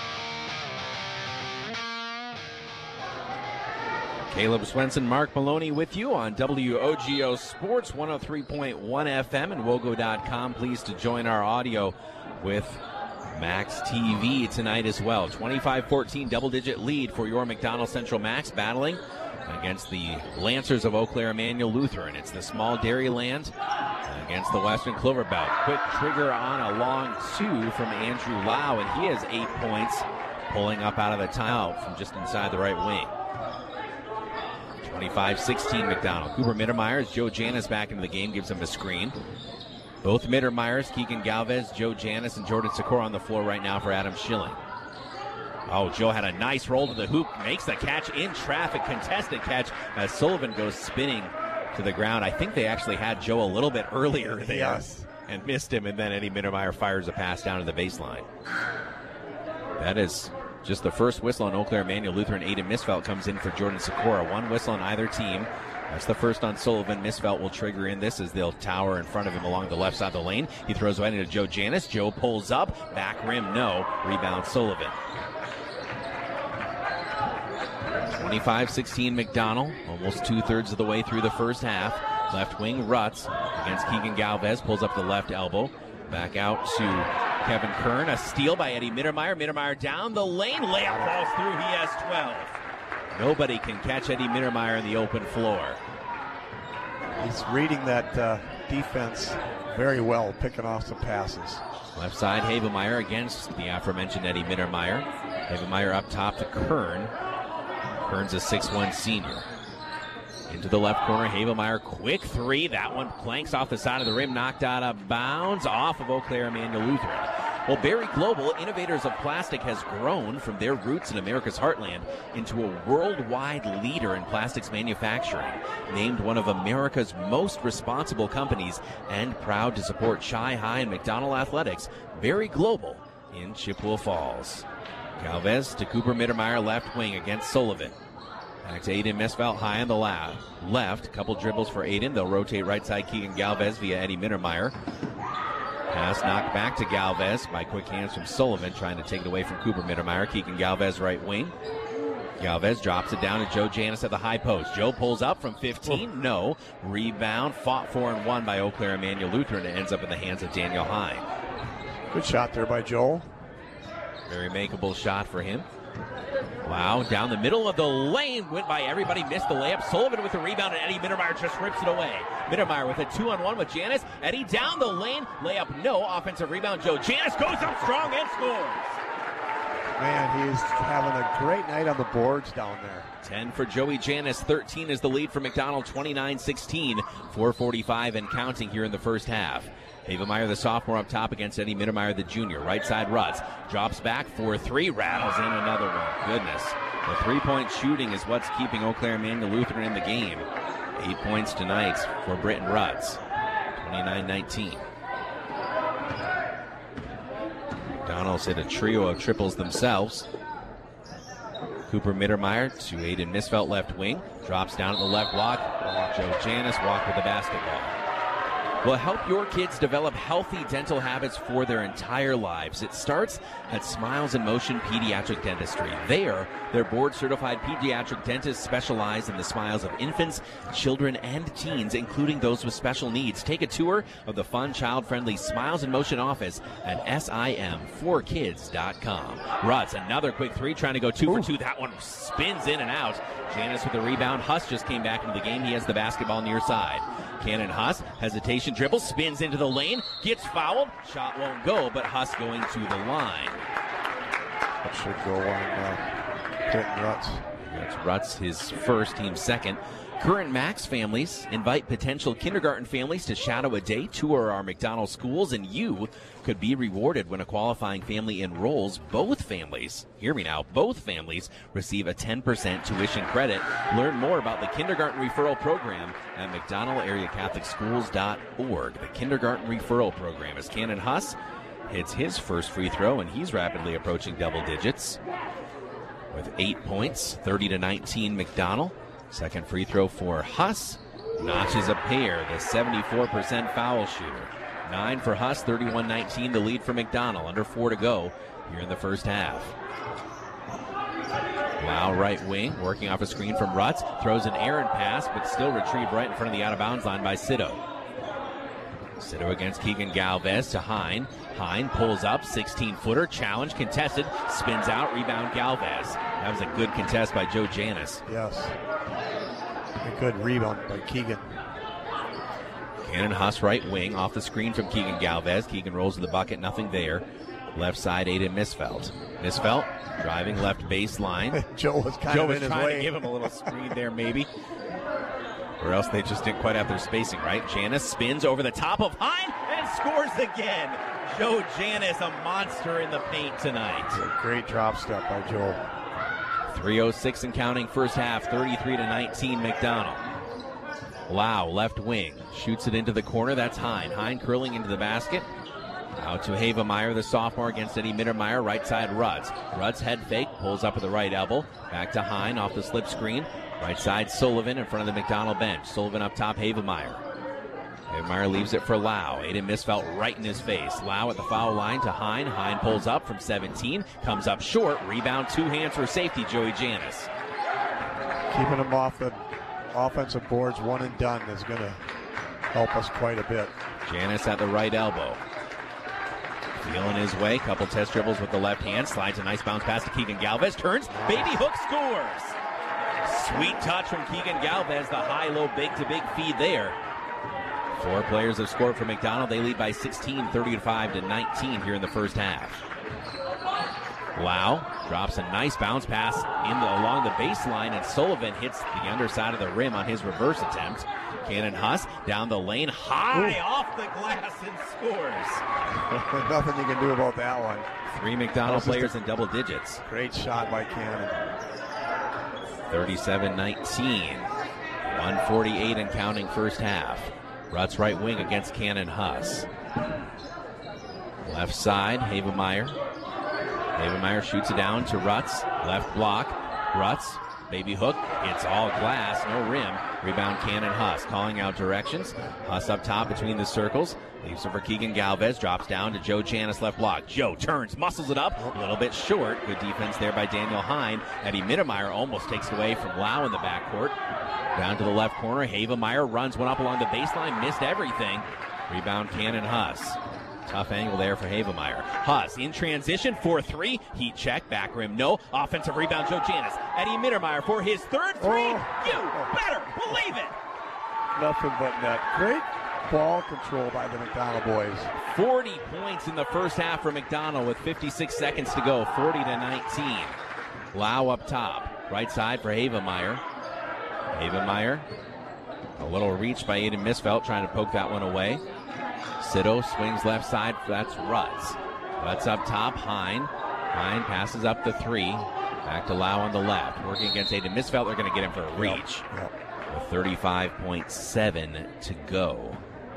Caleb Swenson, Mark Maloney with you on WOGO Sports 103.1 FM and WOGO.com. Pleased to join our audio with Max TV tonight as well. 25-14 double-digit lead for your McDonald Central Max, battling against the Lancers of Eau Claire Emmanuel Lutheran. It's the small Dairyland against the Western Clover Belt. Quick trigger on a long 2 from Andrew Lau, and he has 8 points, pulling up out of the timeout from just inside the right wing. 25-16 McDonald. Cooper Mittermeier, Joe Janis back into the game, gives him a screen. Both Mittermeiers, Keegan Galvez, Joe Janis, and Jordan Sikora on the floor right now for Adam Schilling. Oh, Joe had a nice roll to the hoop, makes the catch in traffic, contested catch as Sullivan goes spinning to the ground. I think they actually had Joe a little bit earlier there and missed him, and then Eddie Mittermeier fires a pass down to the baseline. That is just the first whistle on Eau Claire Emmanuel Lutheran. Aiden Misfelt comes in for Jordan Sikora. 1 whistle on either team. That's the first on Sullivan. Misfelt will trigger in this as they'll tower in front of him along the left side of the lane. He throws right into Joe Janis. Joe pulls up. Back rim, no. Rebound Sullivan. 25-16 McDonald. Almost 2/3 of the way through the first half. Left wing Rutz against Keegan Galvez. Pulls up the left elbow. Back out to Kevin Kern, a steal by Eddie Mittermeier. Mittermeier down the lane. Layup falls through. He has 12. Nobody can catch Eddie Mittermeier in the open floor. He's reading that defense very well, picking off some passes. Left side, Havemeyer against the aforementioned Eddie Mittermeier. Havemeyer up top to Kern. Kern's a 6'1 senior. Into the left corner, Havemeyer, quick three. That one planks off the side of the rim, knocked out of bounds, off of Eau Claire Emmanuel Lutheran. Well, Berry Global, innovators of plastic, has grown from their roots in America's heartland into a worldwide leader in plastics manufacturing. Named one of America's most responsible companies and proud to support Chi High and McDonald Athletics, Berry Global in Chippewa Falls. Galvez to Cooper Mittermeier, left wing against Sullivan. Back to Aiden Mesvelt, high on the left. Couple dribbles for Aiden. They'll rotate right side Keegan Galvez via Eddie Mittermeier. Pass knocked back to Galvez by quick hands from Sullivan, trying to take it away from Cooper Mittermeier. Keegan Galvez right wing. Galvez drops it down to Joe Janis at the high post. Joe pulls up from 15. No. Rebound. Fought for and won by Eau Claire Emmanuel Lutheran. It ends up in the hands of Daniel Hine. Good shot there by Joel. Very makeable shot for him. Wow, down the middle of the lane, went by everybody, missed the layup. Sullivan with the rebound, and Eddie Mittermeier just rips it away. Mittermeier with a 2-on-1 with Janis. Eddie down the lane, layup no, offensive rebound. Joe Janis goes up strong and scores. Man, he's having a great night on the boards down there. 10 for Joey Janis, 13 is the lead for McDonald, 29-16, 4:45 and counting here in the first half. Havemeyer, the sophomore, up top against Eddie Mittermeier, the junior. Right side, Rutz. Drops back for 3, rattles in another one. Goodness. The three-point shooting is what's keeping Eau Claire Emmanuel Lutheran in the game. 8 points tonight for Britton Rutz. 29-19. McDonald's hit a trio of triples themselves. Cooper Mittermeier to Aiden Misfelt, left wing. Drops down at the left block. Joe Janis walked with the basketball. Will help your kids develop healthy dental habits for their entire lives. It starts at Smiles in Motion Pediatric Dentistry. There, their board-certified pediatric dentists specialize in the smiles of infants, children, and teens, including those with special needs. Take a tour of the fun, child-friendly Smiles in Motion office at sim4kids.com. Rutz, another quick three, trying to go 2 for 2. That one spins in and out. Janis with the rebound. Huss just came back into the game. He has the basketball near side. Cannon Huss, hesitation dribble, spins into the lane, gets fouled. Shot won't go, but Huss going to the line. That should go on Britton Rutz. That's Rutz, his first, team second. Current Max families invite potential kindergarten families to shadow a day, tour our McDonald's schools, and you could be rewarded when a qualifying family enrolls. Both families, hear me now, both families receive a 10% tuition credit. Learn more about the kindergarten referral program at McDonaldAreaCatholicSchools.org. The kindergarten referral program, as Cannon Huss hits his first free throw, and he's rapidly approaching double digits with 8 points, 30-19 McDonald. Second free throw for Huss. Notches a pair, the 74% foul shooter. 9 for Huss, 31-19, the lead for McDonald. Under 4 to go here in the first half. Lau, right wing, working off a screen from Rutz. Throws an errant pass, but still retrieved right in front of the out-of-bounds line by Sito. Sito against Keegan Galvez to Hine. Hine pulls up, 16-footer, challenge, contested, spins out, rebound Galvez. That was a good contest by Joe Janis. Yes. A good rebound by Keegan. Cannon Huss, right wing, off the screen from Keegan Galvez. Keegan rolls to the bucket, nothing there. Left side, Aiden Misfelt. Misfelt driving left baseline. Joe was kind of in his way. Trying to give him a little screen there, maybe. Or else they just didn't quite have their spacing right. Janis spins over the top of Hine and scores again. Joe Janis, a monster in the paint tonight. Great drop step by Joe. 3:06 and counting first half, 33-19 McDonald. Lau, left wing, shoots it into the corner. That's Hine. Hine curling into the basket. Out to Havemeyer, the sophomore, against Eddie Mittermeier. Right side, Rutz. Rutz head fake, pulls up with the right elbow. Back to Hine off the slip screen. Right side, Sullivan in front of the McDonald bench. Sullivan up top, Havemeyer. Havemeyer leaves it for Lau. Aiden Misfelt right in his face. Lau at the foul line to Hine. Hine pulls up from 17. Comes up short. Rebound, two hands for safety, Joey Janis. Keeping him off the offensive boards, one and done, is going to help us quite a bit. Janis at the right elbow. Feeling his way, couple test dribbles with the left hand, slides a nice bounce pass to Keegan Galvez, turns, baby hook, scores. Sweet touch from Keegan Galvez, the high-low, big-to-big feed there. 4 players have scored for McDonald. They lead by 16, 30-5-19 here in the first half. Lau drops a nice bounce pass along the baseline, and Sullivan hits the underside of the rim on his reverse attempt. Cannon Huss down the lane, high off the glass, and scores. Nothing you can do about that one. 3 McDonald players in double digits. Great shot by Cannon. 37-19. 148 and counting first half. Rutz right wing against Cannon Huss. Left side, Havemeyer. Havemeyer shoots it down to Rutz. Left block. Rutz, baby hook. It's all glass, no rim. Rebound Cannon Huss. Calling out directions. Huss up top between the circles. Leaves it for Keegan Galvez. Drops down to Joe Janis, left block. Joe turns, muscles it up. A little bit short. Good defense there by Daniel Hine. Eddie Mittermeier almost takes away from Lau in the backcourt. Down to the left corner. Havemeyer runs one up along the baseline. Missed everything. Rebound Cannon Huss. Tough angle there for Havemeyer. Huss in transition for 3. Heat check. Back rim. No. Offensive rebound. Joe Janis. Eddie Mittermeier for his third 3. You better believe it. Nothing but net. Great ball control by the McDonald boys. 40 points in the first half for McDonald with 56 seconds to go. 40-19. Lau up top. Right side for Havemeyer. Havemeyer. A little reach by Aiden Misfelt trying to poke that one away. Sito swings left side. That's Rutz. Rutz up top. Hine. Hine passes up the 3. Back to Lau on the left. Working against Aiden Misfelt. They're going to get him for a reach. With 35.7 to go.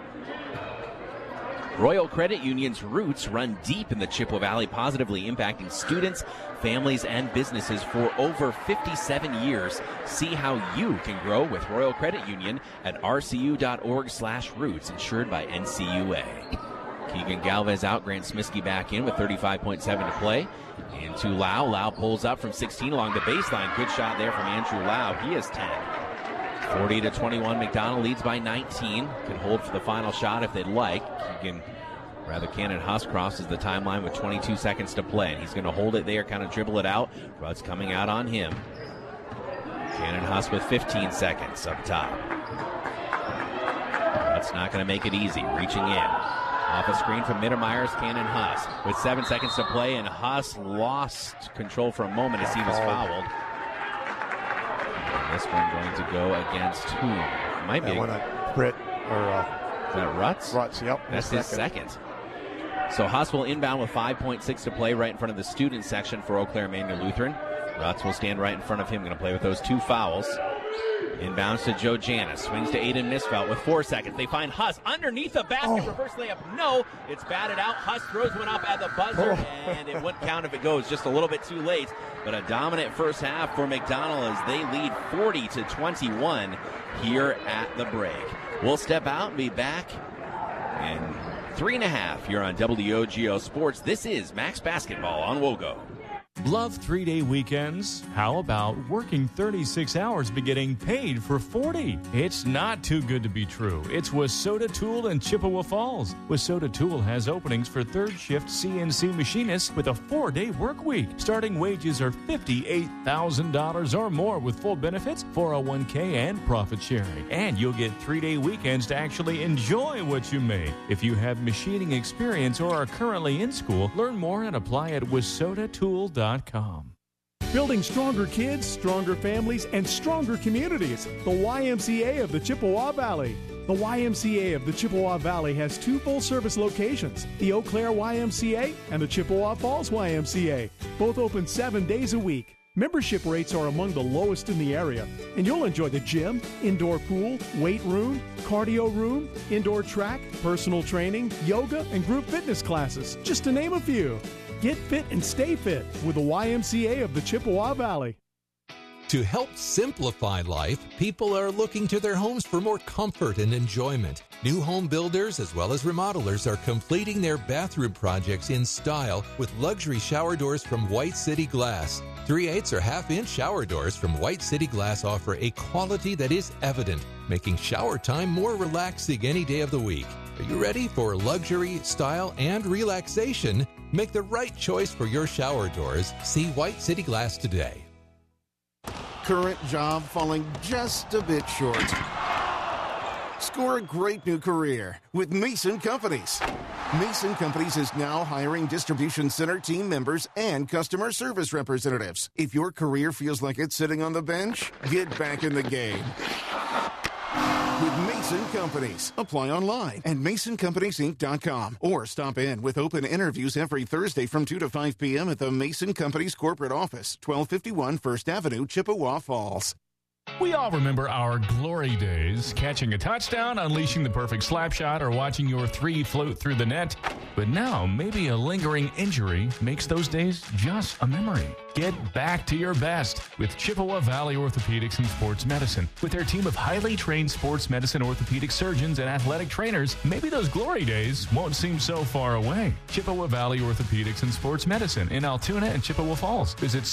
Royal Credit Union's roots run deep in the Chippewa Valley, positively impacting students, families, and businesses for over 57 years. See how you can grow with Royal Credit Union at rcu.org/roots, insured by NCUA. Keegan Galvez out, Grant Smiskey back in with 35.7 to play. Into Lau. Lau pulls up from 16 along the baseline. Good shot there from Andrew Lau. He is 10. 40-21, McDonald leads by 19. Can hold for the final shot if they'd like. Cannon Huss crosses the timeline with 22 seconds to play. And he's going to hold it there, kind of dribble it out. Rudd's coming out on him. Cannon Huss with 15 seconds up top. That's not going to make it easy. Reaching in. Off a screen from Mittermeier's Cannon Huss with 7 seconds to play, and Huss lost control for a moment as he was fouled. And this one going to go against who? It might be one on Britt or is that Rutz? Rutz, yep. That's his second. So Huss will inbound with 5.6 to play right in front of the student section for Eau Claire Emmanuel Lutheran. Rutz will stand right in front of him, going to play with those 2 fouls. Inbounds to Joe Janis. Swings to Aiden Misfelt with 4 seconds. They find Huss underneath the basket. Reverse layup. No. It's batted out. Huss throws one up at the buzzer, and it wouldn't count if it goes. Just a little bit too late. But a dominant first half for McDonald as they lead 40-21 here at the break. We'll step out and be back in 3.5 here on WOGO Sports. This is Max Basketball on WOGO. Love 3-day weekends? How about working 36 hours but getting paid for 40? It's not too good to be true. It's Wissota Tool in Chippewa Falls. Wissota Tool has openings for third shift CNC machinists with a 4-day work week. Starting wages are $58,000 or more with full benefits, 401k, and profit sharing. And you'll get 3-day weekends to actually enjoy what you make. If you have machining experience or are currently in school, learn more and apply at WissotaTool.com. Building stronger kids, stronger families, and stronger communities. The YMCA of the Chippewa Valley. The YMCA of the Chippewa Valley has 2 full-service locations, the Eau Claire YMCA and the Chippewa Falls YMCA, both open 7 days a week. Membership rates are among the lowest in the area, and you'll enjoy the gym, indoor pool, weight room, cardio room, indoor track, personal training, yoga, and group fitness classes, just to name a few. Get fit and stay fit with the YMCA of the Chippewa Valley. To help simplify life, people are looking to their homes for more comfort and enjoyment. New home builders as well as remodelers are completing their bathroom projects in style with luxury shower doors from White City Glass. 3/8 or half-inch shower doors from White City Glass offer a quality that is evident, making shower time more relaxing any day of the week. Are you ready for luxury, style, and relaxation? Make the right choice for your shower doors. See White City Glass today. Current job falling just a bit short. Score a great new career with Mason Companies. Mason Companies is now hiring distribution center team members and customer service representatives. If your career feels like it's sitting on the bench, get back in the game with Mason Companies. Apply online at MasonCompaniesInc.com or stop in with open interviews every Thursday from 2 to 5 p.m. at the Mason Companies corporate office, 1251 First Avenue, Chippewa Falls. We all remember our glory days, catching a touchdown, unleashing the perfect slap shot, or watching your three float through the net. But now, maybe a lingering injury makes those days just a memory. Get back to your best with Chippewa Valley Orthopedics and Sports Medicine. With their team of highly trained sports medicine orthopedic surgeons and athletic trainers, maybe those glory days won't seem so far away. Chippewa Valley Orthopedics and Sports Medicine in Altoona and Chippewa Falls. Visit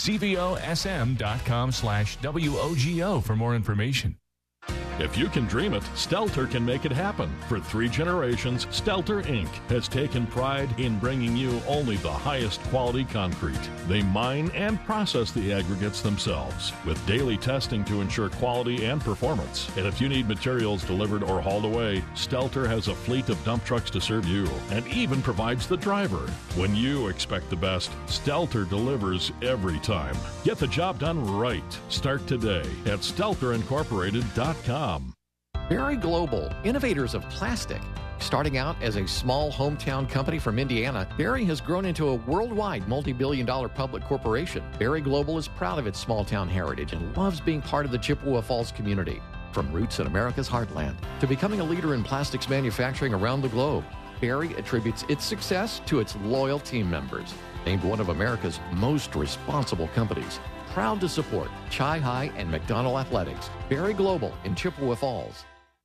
cvosm.com/WOGO for more information. If you can dream it, Stelter can make it happen. For 3 generations, Stelter Inc. has taken pride in bringing you only the highest quality concrete. They mine and process the aggregates themselves with daily testing to ensure quality and performance. And if you need materials delivered or hauled away, Stelter has a fleet of dump trucks to serve you and even provides the driver. When you expect the best, Stelter delivers every time. Get the job done right. Start today at StelterIncorporated.com. Berry Global, innovators of plastic. Starting out as a small hometown company from Indiana, Berry has grown into a worldwide multi-billion-dollar public corporation. Berry Global is proud of its small-town heritage and loves being part of the Chippewa Falls community. From roots in America's heartland to becoming a leader in plastics manufacturing around the globe, Berry attributes its success to its loyal team members. Named one of America's most responsible companies, proud to support Chi High and McDonald Athletics. Berry Global in Chippewa Falls.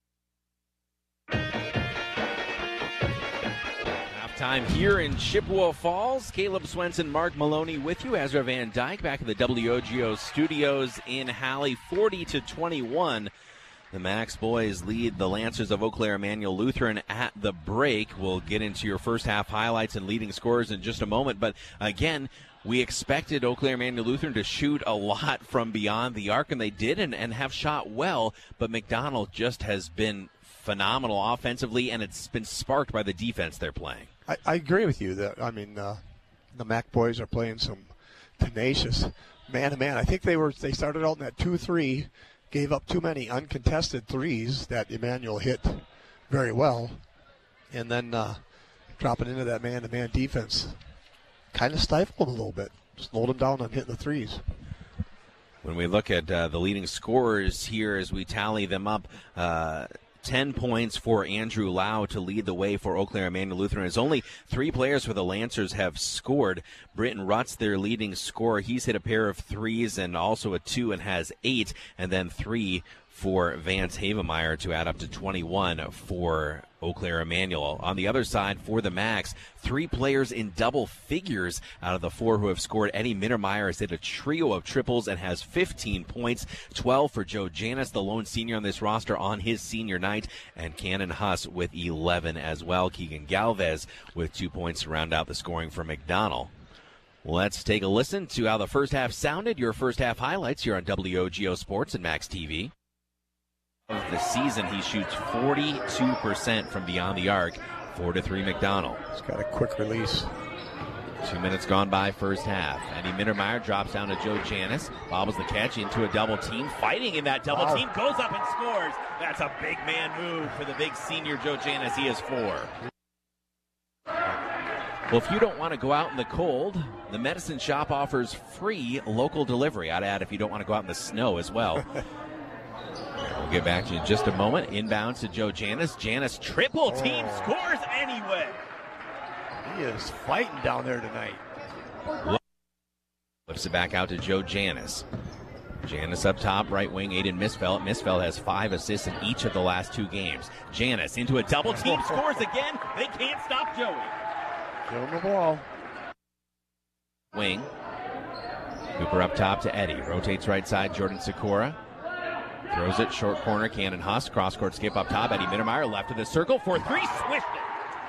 Time here in Chippewa Falls. Caleb Swenson, Mark Maloney with you. Ezra Van Dyke back at the WOGO studios in Halley, 40-21. The Max boys lead the Lancers of Eau Claire Emmanuel Lutheran at the break. We'll get into your first half highlights and leading scorers in just a moment. But again, we expected Eau Claire Emmanuel Lutheran to shoot a lot from beyond the arc, and they did and have shot well. But McDonald just has been phenomenal offensively, and it's been sparked by the defense they're playing. I agree with you. That the Mac boys are playing some tenacious man-to-man. I think they started out in that 2-3, gave up too many uncontested threes that Emmanuel hit very well, and then dropping into that man-to-man defense kind of stifled them a little bit, slowed them down on hitting the threes. When we look at the leading scorers here as we tally them up, 10 points for Andrew Lau to lead the way for Eau Claire Emmanuel Lutheran. As only 3 players for the Lancers have scored. Britton Rutz, their leading scorer, he's hit a pair of threes and also a 2 and has 8, and then 3 for Vance Havemeyer to add up to 21 for Eau Claire Emmanuel. On the other side, for the Max, 3 players in double figures out of the 4 who have scored. Eddie Mittermeier has hit a trio of triples and has 15 points, 12 for Joe Janis, the lone senior on this roster on his senior night, and Cannon Huss with 11 as well. Keegan Galvez with 2 points to round out the scoring for McDonald. Let's take a listen to how the first half sounded. Your first half highlights here on WOGO Sports and Max TV. Of the season, he shoots 42% from beyond the arc, 4-3 McDonald. He's got a quick release. 2 minutes gone by first half. Eddie Mittermeier drops down to Joe Janis, bobbles the catch into a double team. Fighting in that double team, goes up and scores. That's a big man move for the big senior Joe Janis. He has 4. Well, if you don't want to go out in the cold, the Medicine Shop offers free local delivery. I'd add if you don't want to go out in the snow as well. We'll get back to you in just a moment. Inbounds to Joe Janis. Janis triple team scores anyway. He is fighting down there tonight. Flips it back out to Joe Janis. Janis up top, right wing, Aiden Misfeld. Misfeld has 5 assists in each of the last 2 games. Janis into a double team, scores again. They can't stop Joey. Give him the ball. Wing. Cooper up top to Eddie. Rotates right side, Jordan Sikora. Throws it, short corner, Cannon Huss. Cross-court skip up top. Eddie Mittermeier left of the circle for three. Swished it.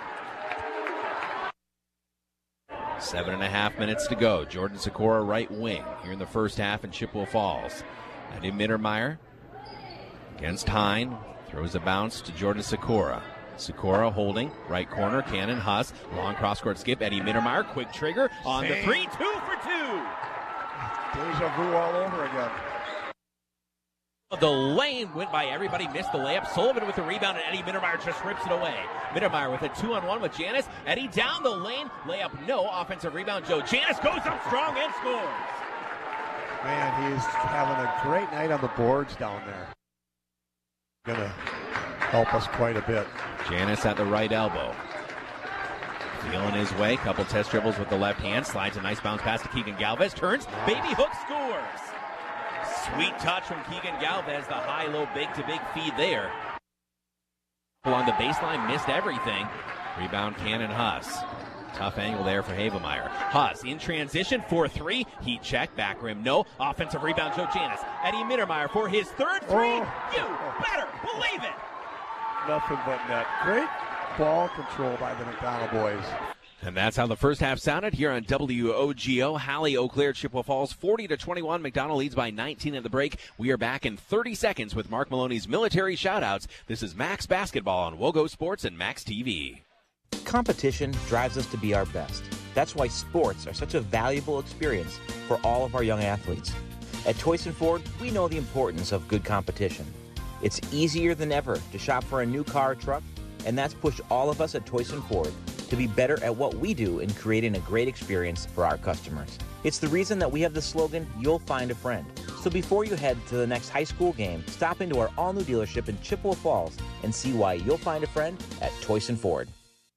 7.5 minutes to go. Jordan Sikora right wing here in the first half in Chippewa Falls. Eddie Mittermeier against Hine. Throws a bounce to Jordan Sikora. Sikora holding, right corner, Cannon Huss. Long cross-court skip, Eddie Mittermeier. Quick trigger on the three. 2 for 2. Deja vu all over again. The lane went by everybody, missed the layup. Sullivan with the rebound, and Eddie Mittermeier just rips it away. Mittermeier with a 2-on-1 with Janis. Eddie down the lane, layup no. Offensive rebound, Joe Janis goes up strong and scores. Man, he's having a great night on the boards down there. Going to help us quite a bit. Janis at the right elbow. Feeling his way, couple test dribbles with the left hand, slides a nice bounce pass to Keegan Galvez, turns, baby hook, scores. Sweet touch from Keegan Galvez, the high-low, big-to-big feed there. Along the baseline, missed everything. Rebound, Cannon Huss. Tough angle there for Havemeyer. Huss in transition, 4-3. Heat check, back rim, no. Offensive rebound, Joe Janis. Eddie Mittermeier for his third three. You better believe it. Nothing but net. Great ball control by the McDonald boys. And that's how the first half sounded here on WOGO. Hallie, Eau Claire, Chippewa Falls, 40-21. McDonald leads by 19 at the break. We are back in 30 seconds with Mark Maloney's military shoutouts. This is Max Basketball on WOGO Sports and Max TV. Competition drives us to be our best. That's why sports are such a valuable experience for all of our young athletes. At Toyson Ford, we know the importance of good competition. It's easier than ever to shop for a new car or truck, and that's pushed all of us at Toyson Ford to be better at what we do in creating a great experience for our customers. It's the reason that we have the slogan, "You'll find a friend." So before you head to the next high school game, stop into our all-new dealership in Chippewa Falls and see why you'll find a friend at Toyson Ford.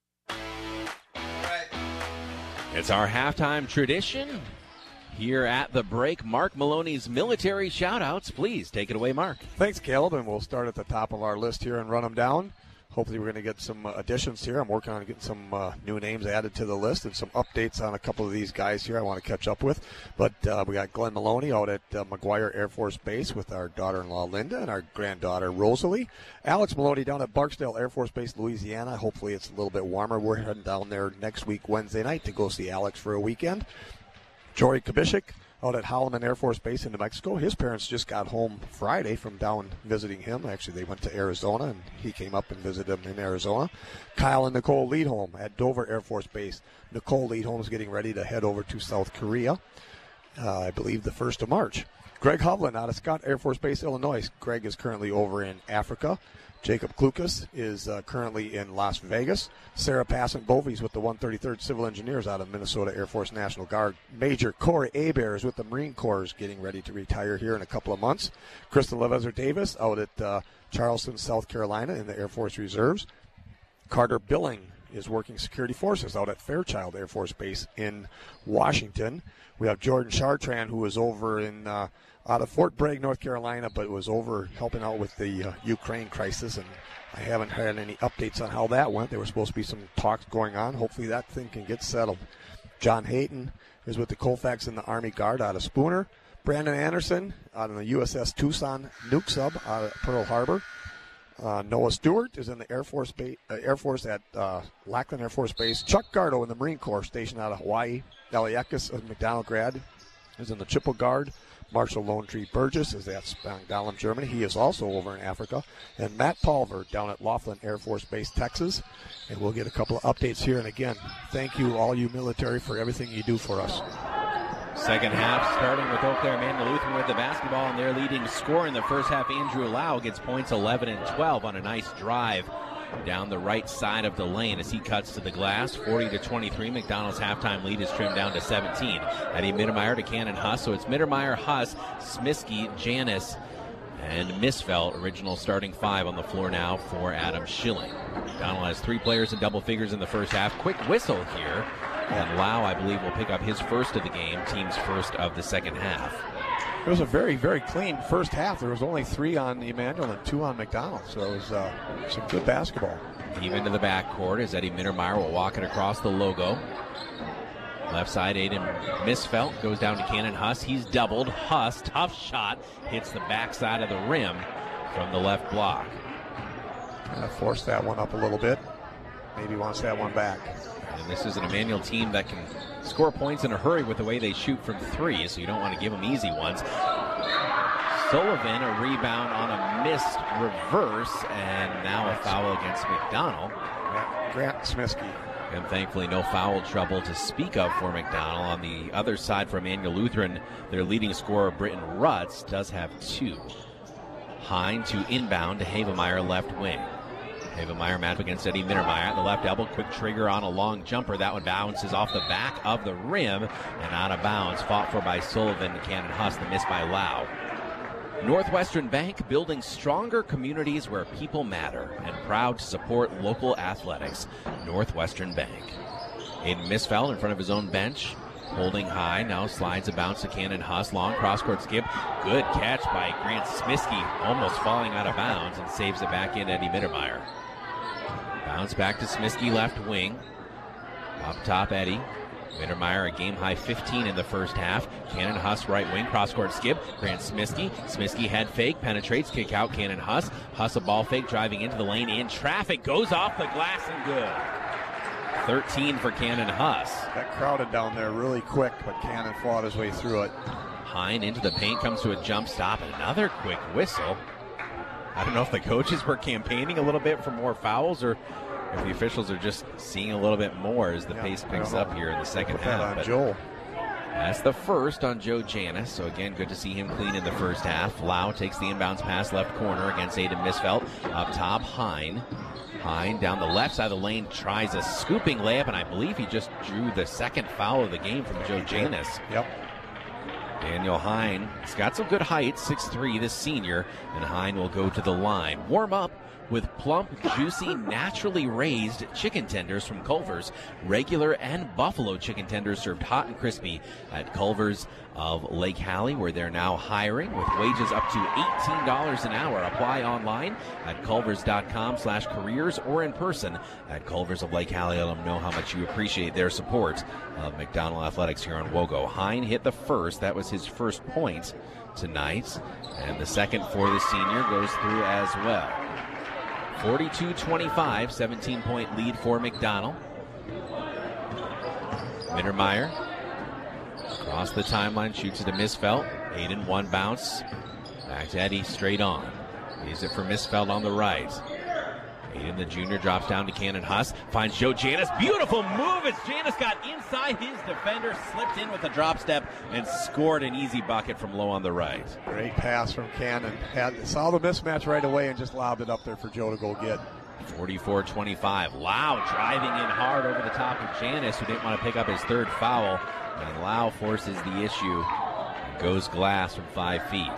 It's our halftime tradition here at the break. Mark Maloney's military shoutouts. Please take it away, Mark. Thanks, Caleb, and we'll start at the top of our list here and run them down. Hopefully we're going to get some additions here. I'm working on getting some new names added to the list and some updates on a couple of these guys here I want to catch up with. But we got Glenn Maloney out at McGuire Air Force Base with our daughter-in-law Linda and our granddaughter Rosalie. Alex Maloney down at Barksdale Air Force Base, Louisiana. Hopefully it's a little bit warmer. We're heading down there next week, Wednesday night, to go see Alex for a weekend. Jory Kubishik out at Holloman Air Force Base in New Mexico. His parents just got home Friday from down visiting him. Actually, they went to Arizona, and he came up and visited them in Arizona. Kyle and Nicole Leadholm at Dover Air Force Base. Nicole Leadholm is getting ready to head over to South Korea, I believe the 1st of March. Greg Hovland out of Scott Air Force Base, Illinois. Greg is currently over in Africa. Jacob Klukas is currently in Las Vegas. Sarah Passant-Bovies with the 133rd Civil Engineers out of Minnesota Air Force National Guard. Major Corey Hebert is with the Marine Corps, is getting ready to retire here in a couple of months. Kristen Levezer-Davis out at Charleston, South Carolina in the Air Force Reserves. Carter Billing is working security forces out at Fairchild Air Force Base in Washington. We have Jordan Chartrand, who is over in out of Fort Bragg, North Carolina, but was over helping out with the Ukraine crisis, and I haven't had any updates on how that went. There was supposed to be some talks going on. Hopefully that thing can get settled. John Hayton is with the Colfax and the Army Guard out of Spooner. Brandon Anderson out of the USS Tucson Nuke Sub out of Pearl Harbor. Noah Stewart is in the Air Force at Lackland Air Force Base. Chuck Gardo in the Marine Corps stationed out of Hawaii. Eliakis of McDonald grad is in the Chippewa Guard. Marshall Lone Tree Burgess is at Spangdahlem, Germany. He is also over in Africa. And Matt Pulver down at Laughlin Air Force Base, Texas. And we'll get a couple of updates here. And again, thank you, all you military, for everything you do for us. Second half starting with Eau Claire. Amanda Lutheran with the basketball, and their leading scorer in the first half, Andrew Lau, gets points 11 and 12 on a nice drive down the right side of the lane as he cuts to the glass. 40-23. McDonald's halftime lead is trimmed down to 17. Eddie Mittermeier to Cannon Huss. So it's Mittermeier, Huss, Smiskey, Janis, and Misfelt. Original starting five on the floor now for Adam Schilling. McDonald has three players in double figures in the first half. Quick whistle here. And Lau, I believe, will pick up his first of the game, team's first of the second half. It was a very, very clean first half. There was only 3 on Emmanuel and 2 on McDonald, so it was some good basketball. Even to the backcourt as Eddie Mittermeier will walk it across the logo. Left side, Aiden Misfelt goes down to Cannon Huss. He's doubled. Huss, tough shot, hits the backside of the rim from the left block. Forced that one up a little bit. Maybe wants that one back. And this is an Emmanuel team that can score points in a hurry with the way they shoot from three, so you don't want to give them easy ones. Sullivan, a rebound on a missed reverse, and now a foul against McDonald. Grant Smiskey. And thankfully no foul trouble to speak of for McDonald. On the other side for Emmanuel Lutheran, their leading scorer, Britton Rutz, does have 2. Hine to inbound to Havemeyer, left wing. Havemeyer match against Eddie Mittermeier at the left elbow. Quick trigger on a long jumper. That one bounces off the back of the rim and out of bounds. Fought for by Sullivan. Cannon Huss, the miss by Lau. Northwestern Bank, building stronger communities where people matter and proud to support local athletics. Northwestern Bank. Aiden Misfeld in front of his own bench. Holding high, now slides a bounce to Cannon Huss. Long cross-court skip. Good catch by Grant Smiskey, almost falling out of bounds, and saves it back in Eddie Mittermeier. Bounce back to Smiskey, left wing. Up top, Eddie. Mittermeier a game-high 15 in the first half. Cannon Huss, right wing, cross-court skip. Grant Smiskey. Smiskey head fake, penetrates, kick out Cannon Huss. Huss a ball fake, driving into the lane, in traffic, goes off the glass and good. 13 for Cannon Huss. Got crowded down there really quick, but Cannon fought his way through it. Hine into the paint, comes to a jump stop, and another quick whistle. I don't know if the coaches were campaigning a little bit for more fouls or if the officials are just seeing a little bit more as the pace picks up here in the second half. But Joel. That's the first on Joe Janis. So again, good to see him clean in the first half. Lau takes the inbounds pass left corner against Aiden Misfelt. Up top, Hine. Hine down the left side of the lane tries a scooping layup, and I believe he just drew the second foul of the game from Joe Janis. Yep. Daniel Hine, he's got some good height, 6'3", this senior, and Hine will go to the line. Warm up with plump, juicy, naturally raised chicken tenders from Culver's. Regular and buffalo chicken tenders served hot and crispy at Culver's of Lake Hallie, where they're now hiring with wages up to $18 an hour. Apply online at culvers.com/careers or in person at Culver's of Lake Hallie. Let them know how much you appreciate their support of McDonald Athletics here on Wogo. Hine hit the first. That was his first point tonight. And the second for the senior goes through as well. 42-25, 17-point lead for McDonald. Mittermeier across the timeline, shoots it to Misfelt. Aiden, one bounce. Back to Eddie, straight on. Leaves it for Misfelt on the right. Aiden, the junior, drops down to Cannon Huss. Finds Joe Janis. Beautiful move as Janis got inside his defender, slipped in with a drop step, and scored an easy bucket from low on the right. Great pass from Cannon. Saw the mismatch right away and just lobbed it up there for Joe to go get. 44-25. Lau driving in hard over the top of Janis, who didn't want to pick up his third foul. And Lau forces the issue and goes glass from 5 feet.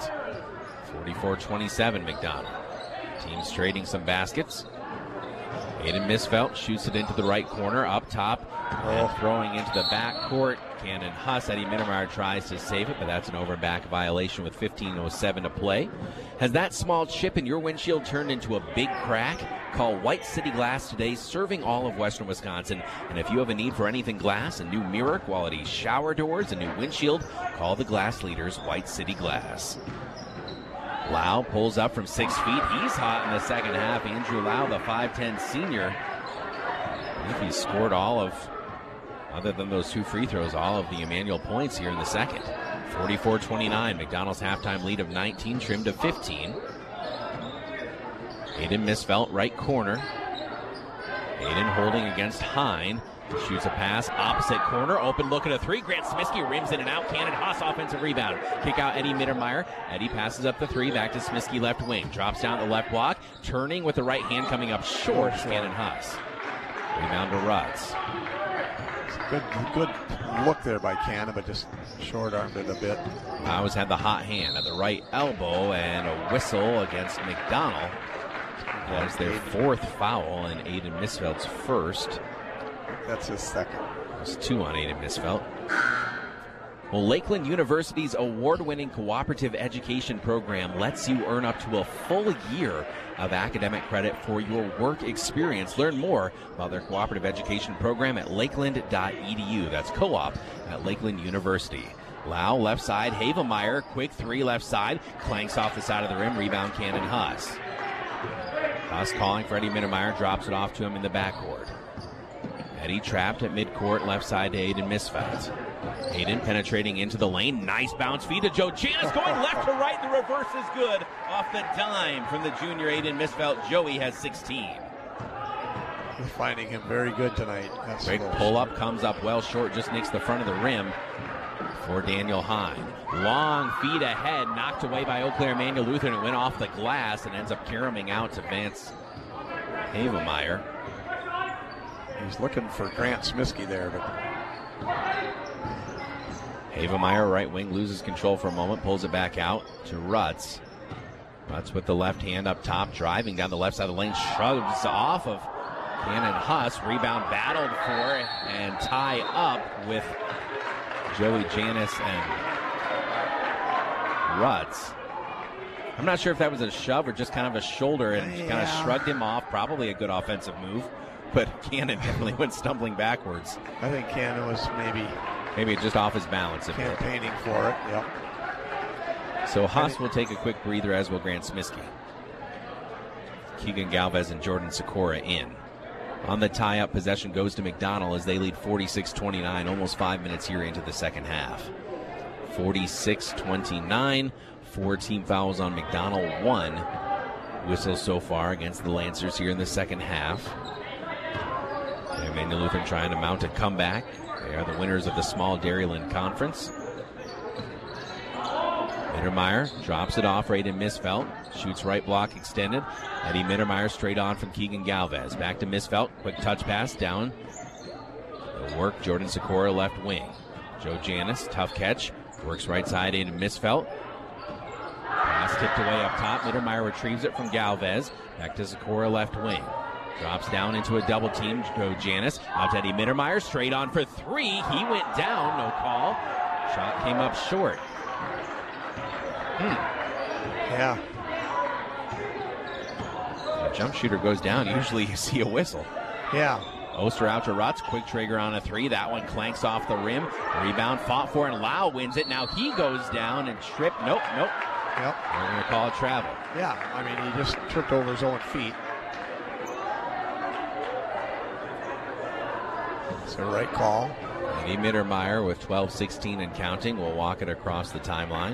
44-27 McDonald. Teams trading some baskets. Aiden Misfelt shoots it into the right corner, up top, and throwing into the backcourt. Cannon Huss. Eddie Mittermeier tries to save it, but that's an over-back violation with 15:07 to play. Has that small chip in your windshield turned into a big crack? Call White City Glass today, serving all of western Wisconsin. And if you have a need for anything glass, a new mirror, quality shower doors, a new windshield, call the glass leaders, White City Glass. Lau pulls up from 6 feet. He's hot in the second half. Andrew Lau, the 5'10 senior. I think he's scored all of, other than those 2 free throws, all of the Emmanuel points here in the second. 44-29. McDonald's halftime lead of 19 trimmed to 15. Aiden Misfelt, right corner. Aiden holding against Hine. Shoots a pass, opposite corner, open look at a three. Grant Smiskey rims in and out. Cannon Huss, offensive rebound. Kick out Eddie Mittermeier. Eddie passes up the three, back to Smiskey, left wing. Drops down the left block, turning with the right hand, coming up short is Cannon Huss. Rebound to Rutz. Good look there by Cannon, but just short-armed it a bit. Powers had the hot hand at the right elbow, and a whistle against McDonald. That is their fourth foul, and Aiden Misfelt's first. That's his second. There's 2 on Aiden Misfelt. Well, Lakeland University's award-winning cooperative education program lets you earn up to a full year of academic credit for your work experience. Learn more about their cooperative education program at lakeland.edu. That's co-op at Lakeland University. Lau, left side, Havemeyer, quick three left side, clanks off the side of the rim, rebound Cannon Huss. Huss calling for Eddie Mittermeier, drops it off to him in the backcourt. Eddie trapped at midcourt, left side to Aiden Misfeld. Aiden penetrating into the lane, nice bounce feed to Joe Janis, going left to right, the reverse is good. Off the dime from the junior Aiden Misfeld, Joey has 16. We're finding him very good tonight. That's Quick pull-up, comes up well short, just nicks the front of the rim for Daniel Hine. Long feed ahead, knocked away by Eau Claire Emmanuel Lutheran. It went off the glass and ends up caroming out to Vance Havemeyer. He's looking for Grant Smiskey there, but Havemeyer, right wing, loses control for a moment, pulls it back out to Rutz. Rutz with the left hand up top, driving down the left side of the lane, shrugs off of Cannon Huss. Rebound battled for and tie up with Joey Janis and Rutz. I'm not sure if that was a shove or just kind of a shoulder and kind of shrugged him off. Probably a good offensive move, but Cannon definitely went stumbling backwards. I think Cannon was maybe just off his balance a bit. Campaigning for it, yep. So Huss will take a quick breather, as will Grant Smiskey. Keegan Galvez and Jordan Sikora in. On the tie-up, possession goes to McDonald as they lead 46-29, almost 5 minutes here into the second half. 46-29, 4 team fouls on McDonald, 1 whistle so far against the Lancers here in the second half. Emmanuel Lutheran trying to mount a comeback. They are the winners of the Small Dairyland Conference. Mittermeier drops it off right in Misfeld. Shoots right block extended. Eddie Mittermeier straight on from Keegan Galvez. Back to Misfeld. Quick touch pass down. The work, Jordan Sikora left wing. Joe Janis, tough catch. Works right side into Misfeld. Pass tipped away up top. Mittermeier retrieves it from Galvez. Back to Sikora left wing. Drops down into a double team. Joe Janis out to Eddie Mittermeier. Straight on for three. He went down. No call. Shot came up short. Yeah. The jump shooter goes down. Usually you see a whistle. Yeah. Oster out to Rutz. Quick trigger on a three. That one clanks off the rim. Rebound fought for, and Lau wins it. Now he goes down and tripped. Nope. Yep. We're going to call it travel. Yeah. I mean, he just tripped over his own feet. It's the right call. Eddie Mittermeier with 12-16 and counting will walk it across the timeline.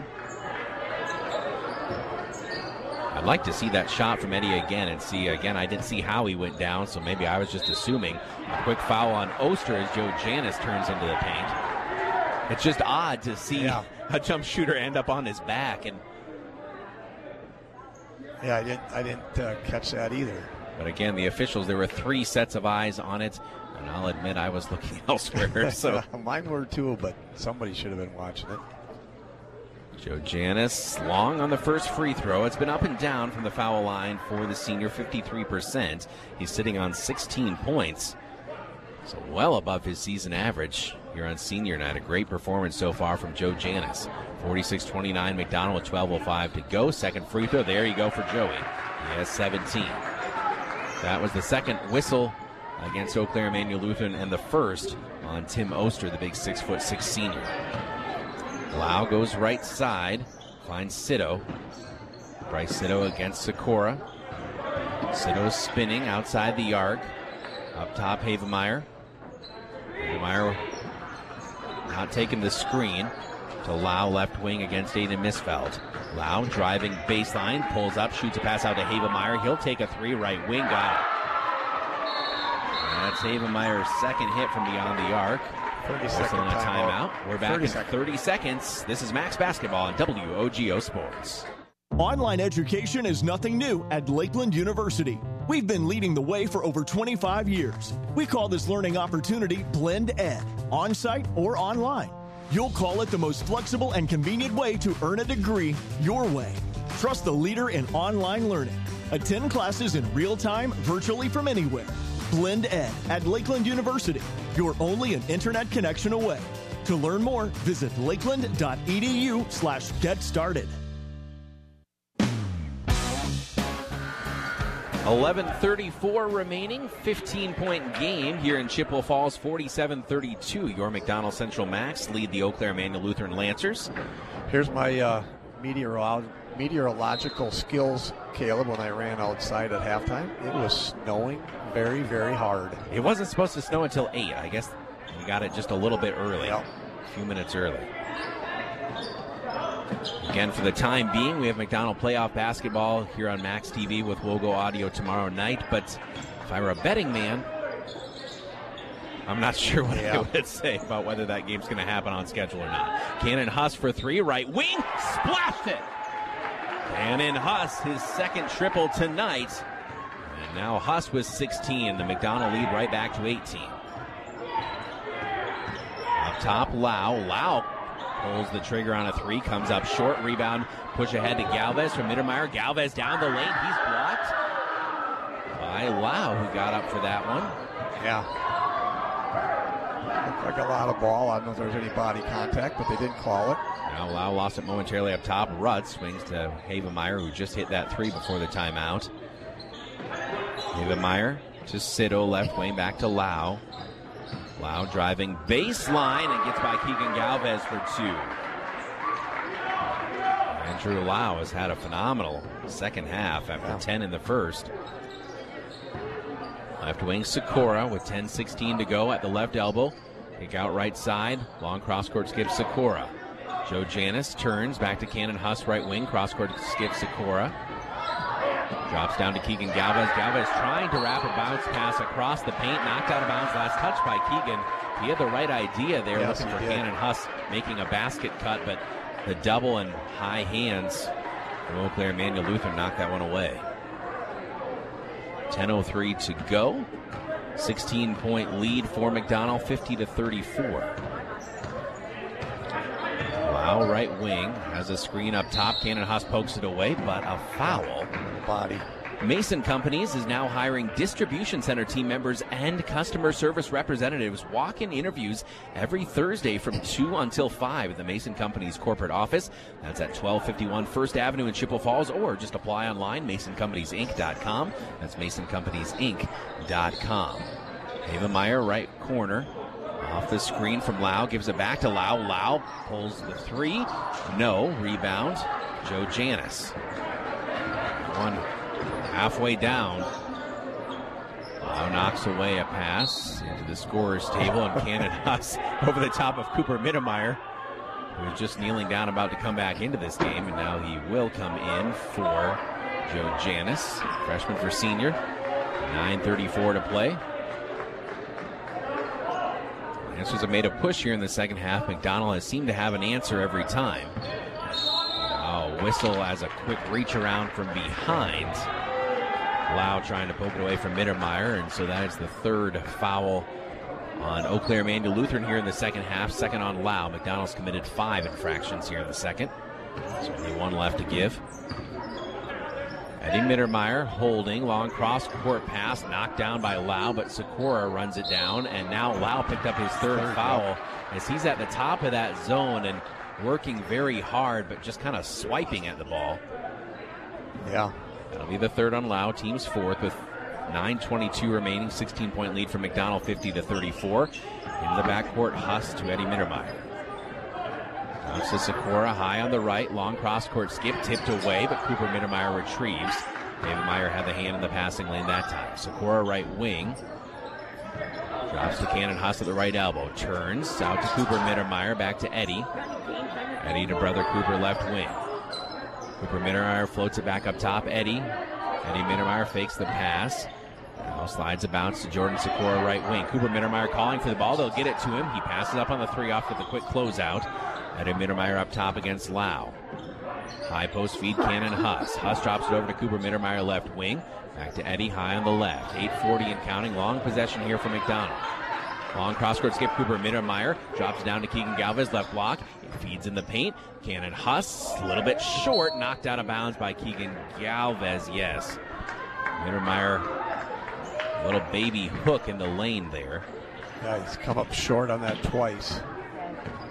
I'd like to see that shot from Eddie again and see, again, I didn't see how he went down, so maybe I was just assuming. A quick foul on Oster as Joe Janis turns into the paint. It's just odd to see a jump shooter end up on his back. And yeah, I didn't catch that either. But again, the officials, there were 3 sets of eyes on it, and I'll admit I was looking elsewhere. So mine were too, but somebody should have been watching it. Joe Janis long on the first free throw. It's been up and down from the foul line for the senior, 53%. He's sitting on 16 points, so well above his season average here on senior night. A great performance so far from Joe Janis. 46-29, McDonald with 12:05 to go. Second free throw. There you go for Joey. He has 17. That was the second whistle against Eau Claire Emmanuel Lutheran, and the first on Tim Oster, the big 6'6" senior. Lau goes right side, finds Sito. Bryce Sito against Sikora. Sito spinning outside the arc. Up top, Havemeyer. Havemeyer not taking the screen to Lau left wing against Aiden Misfeld. Lau driving baseline, pulls up, shoots a pass out to Havemeyer. He'll take a three, right wing, got it. And that's Havemeyer's second hit from beyond the arc. 30-second timeout. We're back in 30 seconds. This is Max Basketball on WOGO Sports. Online education is nothing new at Lakeland University. We've been leading the way for over 25 years. We call this learning opportunity Blend Ed, on-site or online. You'll call it the most flexible and convenient way to earn a degree your way. Trust the leader in online learning. Attend classes in real time, virtually from anywhere. Blend Ed at Lakeland University. You're only an internet connection away. To learn more, visit lakeland.edu/getstarted. 11:34 remaining, 15-point game here in Chippewa Falls, 47-32. Your McDonald Central Max lead the Eau Claire Emmanuel Lutheran Lancers. Here's my meteorological skills, Caleb, when I ran outside at halftime. It was snowing very, very hard. It wasn't supposed to snow until 8. I guess we got it just a little bit early, a few minutes early. Again, for the time being, we have McDonald playoff basketball here on Max TV with Wogo Audio tomorrow night. But if I were a betting man, I'm not sure what I would say about whether that game's going to happen on schedule or not. Cannon Huss for three, right wing, splashed it. Cannon Huss, his second triple tonight. And now Huss with 16. The McDonald lead right back to 18. Up top, Lau pulls the trigger on a three, comes up short, rebound, push ahead to Galvez from Mittermeier. Galvez down the lane, he's blocked by Lau, who got up for that one. Yeah. Looked like a lot of ball. I don't know if there was any body contact, but they didn't call it. Now Lau lost it momentarily up top. Rudd swings to Havemeyer, who just hit that three before the timeout. Havemeyer to Sito, left wing, back to Lau. Lau driving baseline and gets by Keegan Galvez for two. Andrew Lau has had a phenomenal second half after 10 in the first. Left wing Sikora with 10:16 to go at the left elbow. Kick out right side. Long cross-court skip Sikora. Joe Janis turns back to Cannon Huss, right wing. Cross-court skip Sikora. Drops down to Keegan Galvez. Galvez trying to wrap a bounce pass across the paint. Knocked out of bounds. Last touch by Keegan. He had the right idea there, looking for Cannon Huss making a basket cut, but the double and high hands from Eau Claire Emmanuel Lutheran knocked that one away. 10:03 to go. 16-point lead for McDonald, 50-34. Lau, right wing, has a screen up top. Cannon Huss pokes it away, but a foul. Body. Mason Companies is now hiring distribution center team members and customer service representatives. Walk-in interviews every Thursday from 2 until 5 at the Mason Companies corporate office. That's at 1251 First Avenue in Chippewa Falls, or just apply online, MasonCompaniesInc.com. That's MasonCompaniesInc.com. Havemeyer, right corner. Off the screen from Lau, gives it back to Lau. Lau pulls the three. No. Rebound, Joe Janis. One halfway down. Lau knocks away a pass into the scorer's table, and Cannon Huss over the top of Cooper Mittermeier, who was just kneeling down about to come back into this game, and now he will come in for Joe Janis, freshman for senior. 9:34 to play. Lancers have made a push here in the second half. McDonald has seemed to have an answer every time. Whistle as a quick reach around from behind. Lau trying to poke it away from Mittermeier, and so that is the third foul on Eau Claire Emmanuel Lutheran here in the second half. Second on Lau. McDonald's committed 5 infractions here in the second. There's only one left to give. Eddie Mittermeier holding, long cross-court pass, knocked down by Lau, but Sikora runs it down, and now Lau picked up his third foul as he's at the top of that zone and working very hard, but just kind of swiping at the ball. Yeah. That'll be the third on Lau, team's fourth, with 9:22 remaining, 16-point lead for McDonald, 50-34. Into the backcourt, Huss to Eddie Mittermeier. Bounce to Sikora, high on the right, long cross-court skip, tipped away, but Cooper Mittermeier retrieves. Havemeyer had the hand in the passing lane that time. Sikora, right wing. Drops to Cannon Huss at the right elbow. Turns out to Cooper Mittermeier, back to Eddie. Eddie to brother Cooper, left wing. Cooper Mittermeier floats it back up top. Eddie Mittermeier fakes the pass. Now slides a bounce to Jordan Sikora, right wing. Cooper Mittermeier calling for the ball. They'll get it to him. He passes up on the three off with a quick closeout. Eddie Mittermeier up top against Lau. High post feed, Cannon Huss. Huss drops it over to Cooper Mittermeier, left wing. Back to Eddie, high on the left. 8:40 and counting. Long possession here for McDonald. Long cross-court skip, Cooper Mittermeier. Drops down to Keegan Galvez, left block. It feeds in the paint. Cannon Huss, a little bit short. Knocked out of bounds by Keegan Galvez, yes. Mittermeier, a little baby hook in the lane there. Yeah, he's come up short on that twice.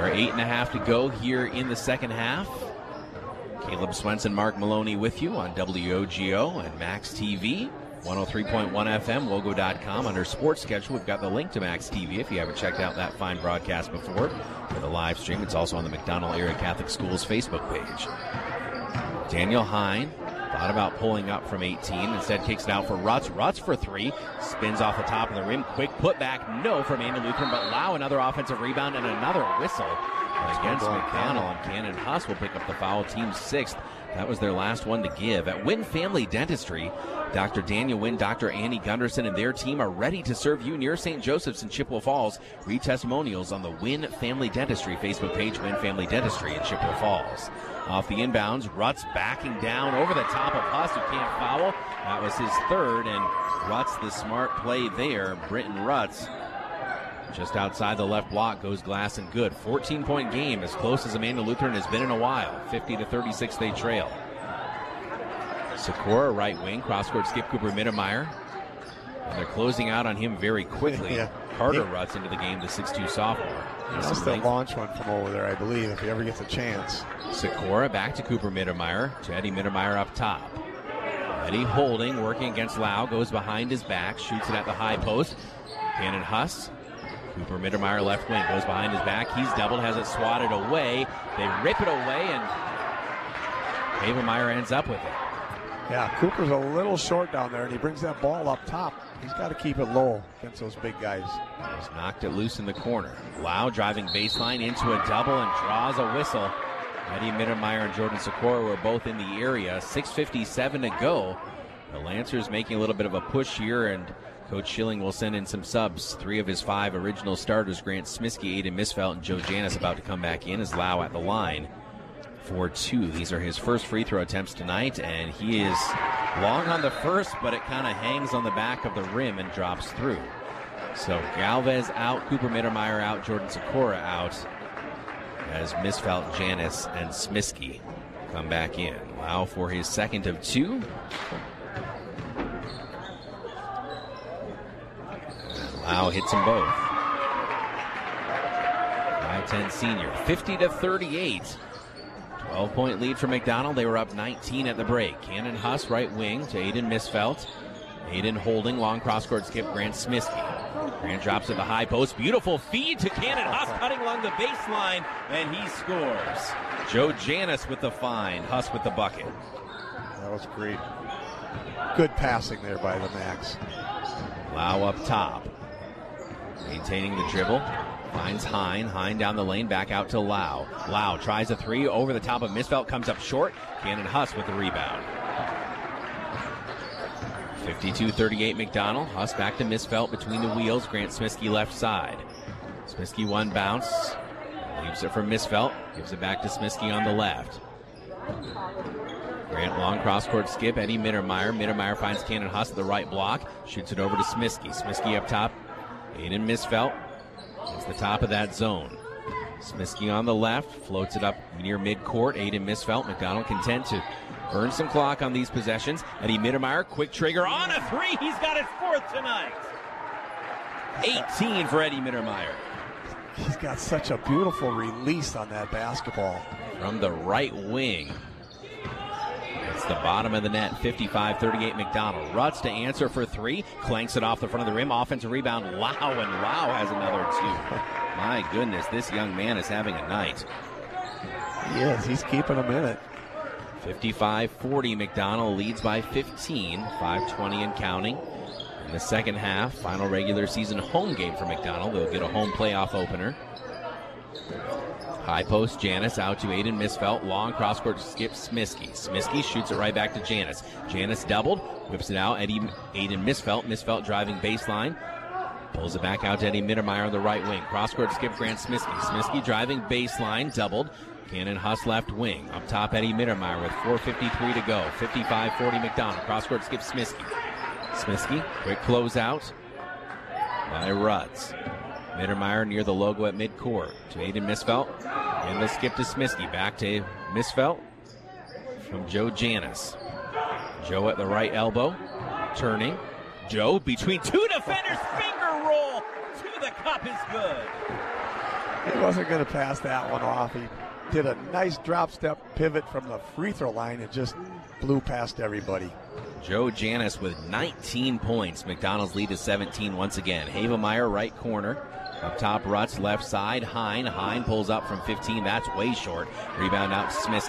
There are 8.5 to go here in the second half. Caleb Swenson, Mark Maloney with you on WOGO and Max TV. 103.1 FM, Wogo.com. Under sports schedule, we've got the link to Max TV if you haven't checked out that fine broadcast before. For the live stream, it's also on the McDonald Area Catholic Schools Facebook page. Daniel Hine thought about pulling up from 18. Instead, kicks it out for Rutz. Rutz for three. Spins off the top of the rim. Quick putback. No from Andy Lutheran, but Lau another offensive rebound and another whistle against McDonald. And Cannon Huss will pick up the foul, team sixth. That was their last one to give. At Wynn Family Dentistry, Dr. Daniel Wynn, Dr. Annie Gunderson, and their team are ready to serve you near St. Joseph's in Chippewa Falls. Read testimonials on the Wynn Family Dentistry Facebook page, Wynn Family Dentistry in Chippewa Falls. Off the inbounds, Rutz backing down over the top of Huss, who can't foul. That was his third, and Rutz, the smart play there. Britton Rutz, just outside the left block, goes glass and good. 14-point game, as close as Amanda Lutheran has been in a while. 50-36 they trail. Sikora, right wing, cross-court skip Cooper Mittermeier. And they're closing out on him very quickly. Yeah. Carter Rutz into the game, the 6'2 sophomore. That's the launch one from over there, I believe, if he ever gets a chance. Sikora back to Cooper Mittermeier, to Eddie Mittermeier up top. Eddie holding, working against Lau, goes behind his back, shoots it at the high post. Cannon Huss. Cooper Mittermeier left wing, goes behind his back. He's doubled, has it swatted away. They rip it away, and Havermeyer ends up with it. Yeah, Cooper's a little short down there, and he brings that ball up top. He's got to keep it low against those big guys. Just knocked it loose in the corner. Lau driving baseline into a double and draws a whistle. Eddie Mittermeier and Jordan Sikora were both in the area. 6:57 to go. The Lancers making a little bit of a push here, and Coach Schilling will send in some subs. 3 of his 5 original starters, Grant Smiskey, Aiden Misfelt, and Joe Janis, about to come back in as Lau at the line for 2. These are his first free throw attempts tonight, and he is long on the first, but it kind of hangs on the back of the rim and drops through. So Galvez out, Cooper Mittermeier out, Jordan Sikora out, as Misfelt, Janis, and Smiskey come back in. Lau for his second of 2. Lau hits them both. 5'10 senior. 50-38. 12-point lead for McDonald. They were up 19 at the break. Cannon Huss, right wing, to Aiden Misfelt. Aiden holding, long cross-court skip, Grant Smiskey. Grant drops at the high post. Beautiful feed to Cannon Huss, cutting along the baseline, and he scores. Joe Janis with the find. Huss with the bucket. That was great. Good passing there by the Max. Lau up top. Maintaining the dribble. Finds Hine. Hine down the lane, back out to Lau. Lau tries a 3 over the top of Misfelt, comes up short. Cannon Huss with the rebound. 52-38 McDonald. Huss back to Misfelt between the wheels. Grant Smiskey left side. Smiskey one bounce. Leaves it for Misfelt. Gives it back to Smiskey on the left. Grant long cross-court skip. Eddie Mittermeier. Mittermeier finds Cannon Huss at the right block. Shoots it over to Smiskey. Smiskey up top. Aiden Misfelt. It's the top of that zone. Smiskey on the left. Floats it up near midcourt. Aiden Misfelt. McDonald content to burn some clock on these possessions. Eddie Mittermeier, quick trigger on a 3. He's got his 4th tonight. 18 for Eddie Mittermeier. He's got such a beautiful release on that basketball. From the right wing. It's the bottom of the net. 55-38 McDonald. Rutz to answer for 3. Clanks it off the front of the rim. Offensive rebound. Lau, and Lau has another 2. My goodness, this young man is having a night. He is. He's keeping him in it. 55-40 McDonald leads by 15. 5:20 and counting. In the second half, final regular season home game for McDonald. They'll get a home playoff opener. High post, Janis out to Aiden Misfelt. Long cross-court skip, Smiskey. Smiskey shoots it right back to Janis. Janis doubled, whips it out. Aiden Misfelt. Misfelt driving baseline. Pulls it back out to Eddie Mittermeier on the right wing. Cross-court skip, Grant Smiskey. Smiskey driving baseline, doubled. Cannon Huss left wing. Up top, Eddie Mittermeier with 4:53 to go. 55-40 McDonald. Cross-court skip, Smiskey. Smiskey, quick closeout by Rutz. Mittermeier near the logo at midcourt to Aiden Misfelt. And the skip to Smiskey. Back to Misfelt from Joe Janis. Joe at the right elbow. Turning. Joe between 2 defenders. Finger roll to the cup is good. He wasn't going to pass that one off. He did a nice drop step pivot from the free throw line and just blew past everybody. Joe Janis with 19 points. McDonald's lead is 17 once again. Havemeyer, right corner. Up top, Rutz, left side. Hine pulls up from 15. That's way short. Rebound out to Smisky.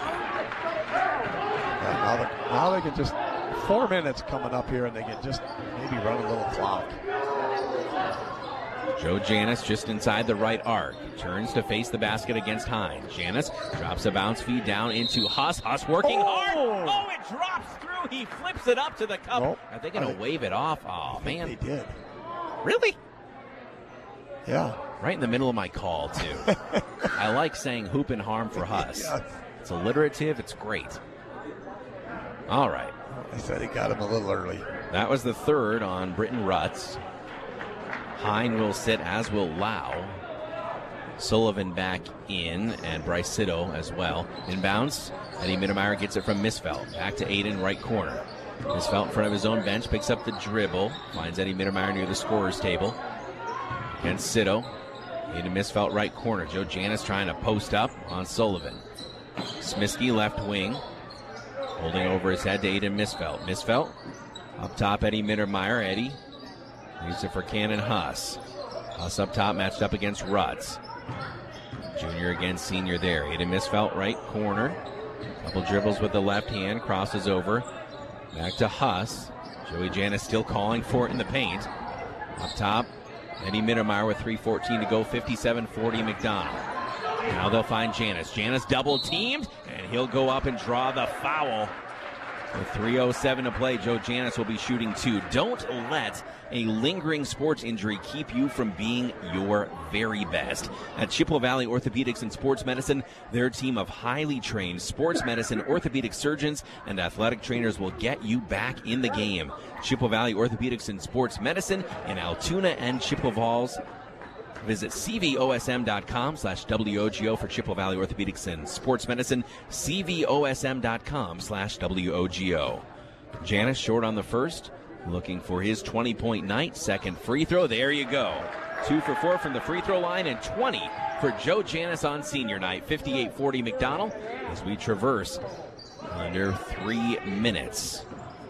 Now they can just, 4 minutes coming up here, and they can just maybe run a little clock. Joe Janis just inside the right arc. Turns to face the basket against Hine. Janis drops a bounce feed down into Huss. Huss working hard. Oh, it drops through. He flips it up to the cup. Nope. Are they going to wave it off? Oh, man. They did. Really? Yeah. Right in the middle of my call, too. I like saying hoop and harm for Huss. Yes. It's alliterative. It's great. All right. I said he got him a little early. That was the third on Britton Rutz. Hine will sit, as will Lau. Sullivan back in, and Bryce Sitto as well. Inbounds, Eddie Mittermeier gets it from Misfeld. Back to Aiden, right corner. Misfeld in front of his own bench, picks up the dribble. Finds Eddie Mittermeier near the scorer's table. Against Sitto. Aiden Misfeld, right corner. Joe Janis trying to post up on Sullivan. Smisky, left wing. Holding over his head to Aiden Misfeld. Misfeld, up top, Eddie Mittermeier. Eddie leaves it for Cannon Huss. Huss up top, matched up against Rutz. Junior against senior there. Aiden Misfeld, right corner. Couple dribbles with the left hand, crosses over. Back to Huss. Joey Janis still calling for it in the paint. Up top, Eddie Mittermeier with 3:14 to go, 57-40 McDonald. Now they'll find Janis. Janis double teamed, and he'll go up and draw the foul. With 3:07 to play, Joe Janis will be shooting 2. Don't let a lingering sports injury keep you from being your very best. At Chippewa Valley Orthopedics and Sports Medicine, their team of highly trained sports medicine, orthopedic surgeons, and athletic trainers will get you back in the game. Chippewa Valley Orthopedics and Sports Medicine in Altoona and Chippewa Falls. Visit cvosm.com/WOGO for Chippewa Valley Orthopedics and Sports Medicine, cvosm.com/WOGO. Janis short on the first, looking for his 20-point night. Second free throw, there you go. 2 for 4 from the free throw line and 20 for Joe Janis on senior night. 58-40 McDonald as we traverse under 3 minutes.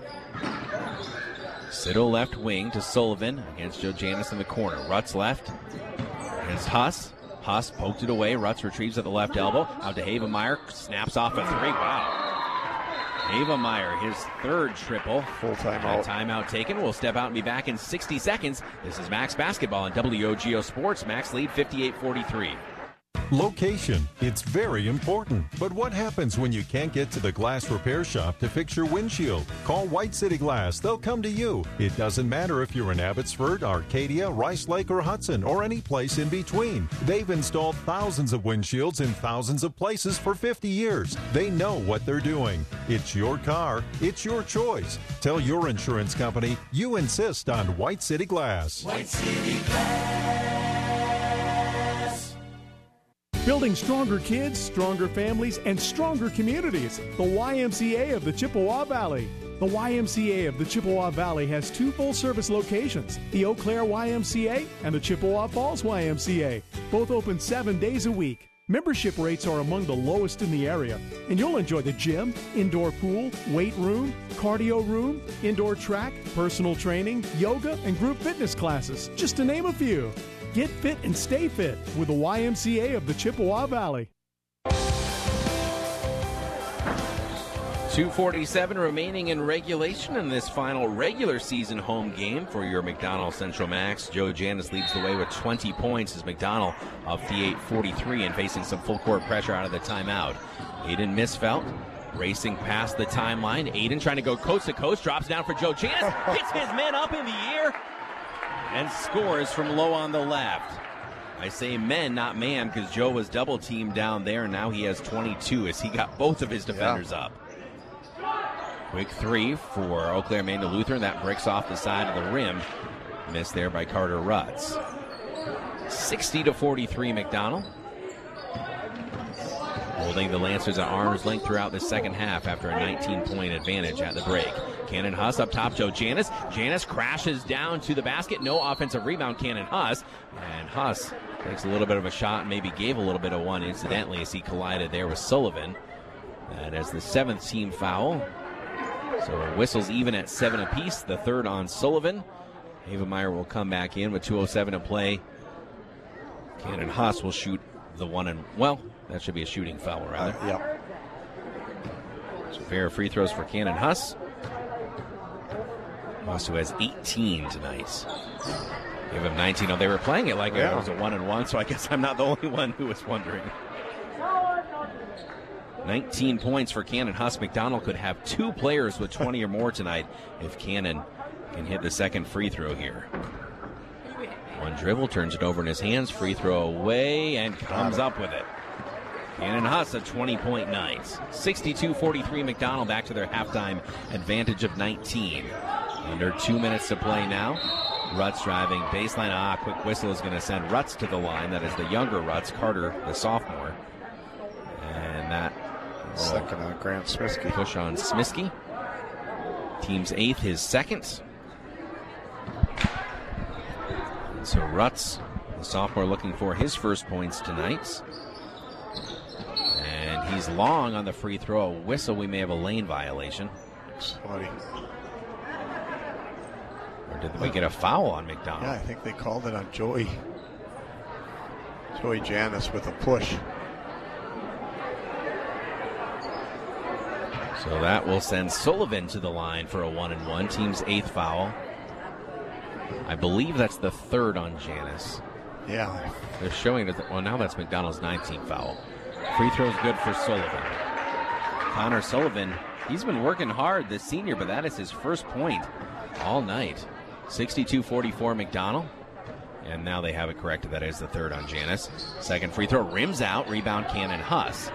Sitto left wing to Sullivan against Joe Janis in the corner. Rutz left against Huss. Huss poked it away. Rutz retrieves at the left elbow. Out to Havemeyer. Snaps off a 3. Wow. Havemeyer, his third triple. Full timeout. Timeout taken. We'll step out and be back in 60 seconds. This is Max Basketball on WOGO Sports. Max lead 58-43. Location. It's very important. But what happens when you can't get to the glass repair shop to fix your windshield? Call White City Glass. They'll come to you. It doesn't matter if you're in Abbotsford, Arcadia, Rice Lake, or Hudson, or any place in between. They've installed thousands of windshields in thousands of places for 50 years. They know what they're doing. It's your car. It's your choice. Tell your insurance company you insist on White City Glass. White City Glass. Building stronger kids, stronger families, and stronger communities. The YMCA of the Chippewa Valley. The YMCA of the Chippewa Valley has 2 full-service locations, the Eau Claire YMCA and the Chippewa Falls YMCA, both open 7 days a week. Membership rates are among the lowest in the area, and you'll enjoy the gym, indoor pool, weight room, cardio room, indoor track, personal training, yoga, and group fitness classes, just to name a few. Get fit and stay fit with the YMCA of the Chippewa Valley. 2:47 remaining in regulation in this final regular season home game for your McDonald Central Max. Joe Janis leads the way with 20 points as McDonald up 58-43 and facing some full court pressure out of the timeout. Aiden Misfeld racing past the timeline. Aiden trying to go coast to coast, drops down for Joe Janis, hits his man up in the air, and scores from low on the left. I say men, not man, because Joe was double teamed down there, and now he has 22 as he got both of his defenders up. Quick 3 for Eau Claire Amanda Lutheran. That breaks off the side of the rim. Missed there by Carter Rutz. 60-43 McDonald. Holding the Lancers at arm's length throughout the second half after a 19-point advantage at the break. Cannon Huss up top, Joe Janis. Janis crashes down to the basket. No offensive rebound, Cannon Huss. And Huss Takes a little bit of a shot and maybe gave a little bit of one incidentally as he collided there with Sullivan. That is the 7th team foul. So whistles even at 7 apiece, the 3rd on Sullivan. Havemeyer will come back in with 2:07 to play. Cannon Huss will shoot the one and, well, that should be a shooting foul, rather. Yep. So fair free throws for Cannon Huss. Huss, who has 18 tonight. Give him 19. Oh, they were playing it like it was a 1-and-1, so I guess I'm not the only one who was wondering. 19 points for Cannon Huss. McDonald could have 2 players with 20 or more tonight if Cannon can hit the second free throw here. One dribble, turns it over in his hands, free throw away, and comes up with it. Cannon Huss, a 20-point night. 62-43, McDonald back to their halftime advantage of 19. Under 2 minutes to play now. Rutz driving baseline. Quick whistle is going to send Rutz to the line. That is the younger Rutz, Carter, the sophomore. And that second on Grant Smiskey. Push on Smiskey. Team's 8th, his 2nd. And so Rutz, the sophomore, looking for his first points tonight. And he's long on the free throw. A whistle, we may have a lane violation. Sorry. Or did we get a foul on McDonald? Yeah, I think they called it on Joey Janis with a push. So that will send Sullivan to the line for a 1-and-1. Team's 8th foul. I believe that's the 3rd on Janis. Yeah. They're showing that, well, now that's McDonald's 19th foul. Free throw's good for Sullivan. Connor Sullivan, he's been working hard, the senior, but that is his first point all night. 62-44 McDonald. And now they have it corrected. That is the 3rd on Janis. Second free throw, rims out, rebound Cannon Huss.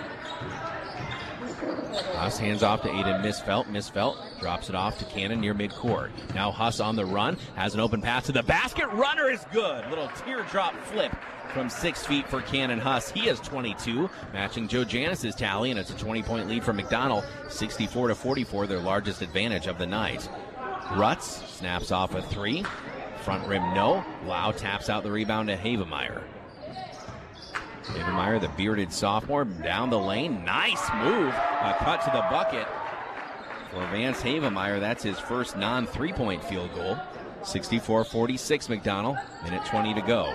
Huss hands off to Aiden Misfelt. Misfelt drops it off to Cannon near midcourt. Now Huss on the run, has an open pass to the basket. Runner is good. Little teardrop flip from 6 feet for Cannon Huss. He has 22, matching Joe Janis's tally, and it's a 20-point lead for McDonald. 64-44, their largest advantage of the night. Rutz snaps off a 3. Front rim, no. Lau taps out the rebound to Havemeyer. Havemeyer, the bearded sophomore, down the lane. Nice move. A cut to the bucket for Vance Havemeyer. That's his first non-3-point field goal. 64-46 McDonald. Minute 20 to go.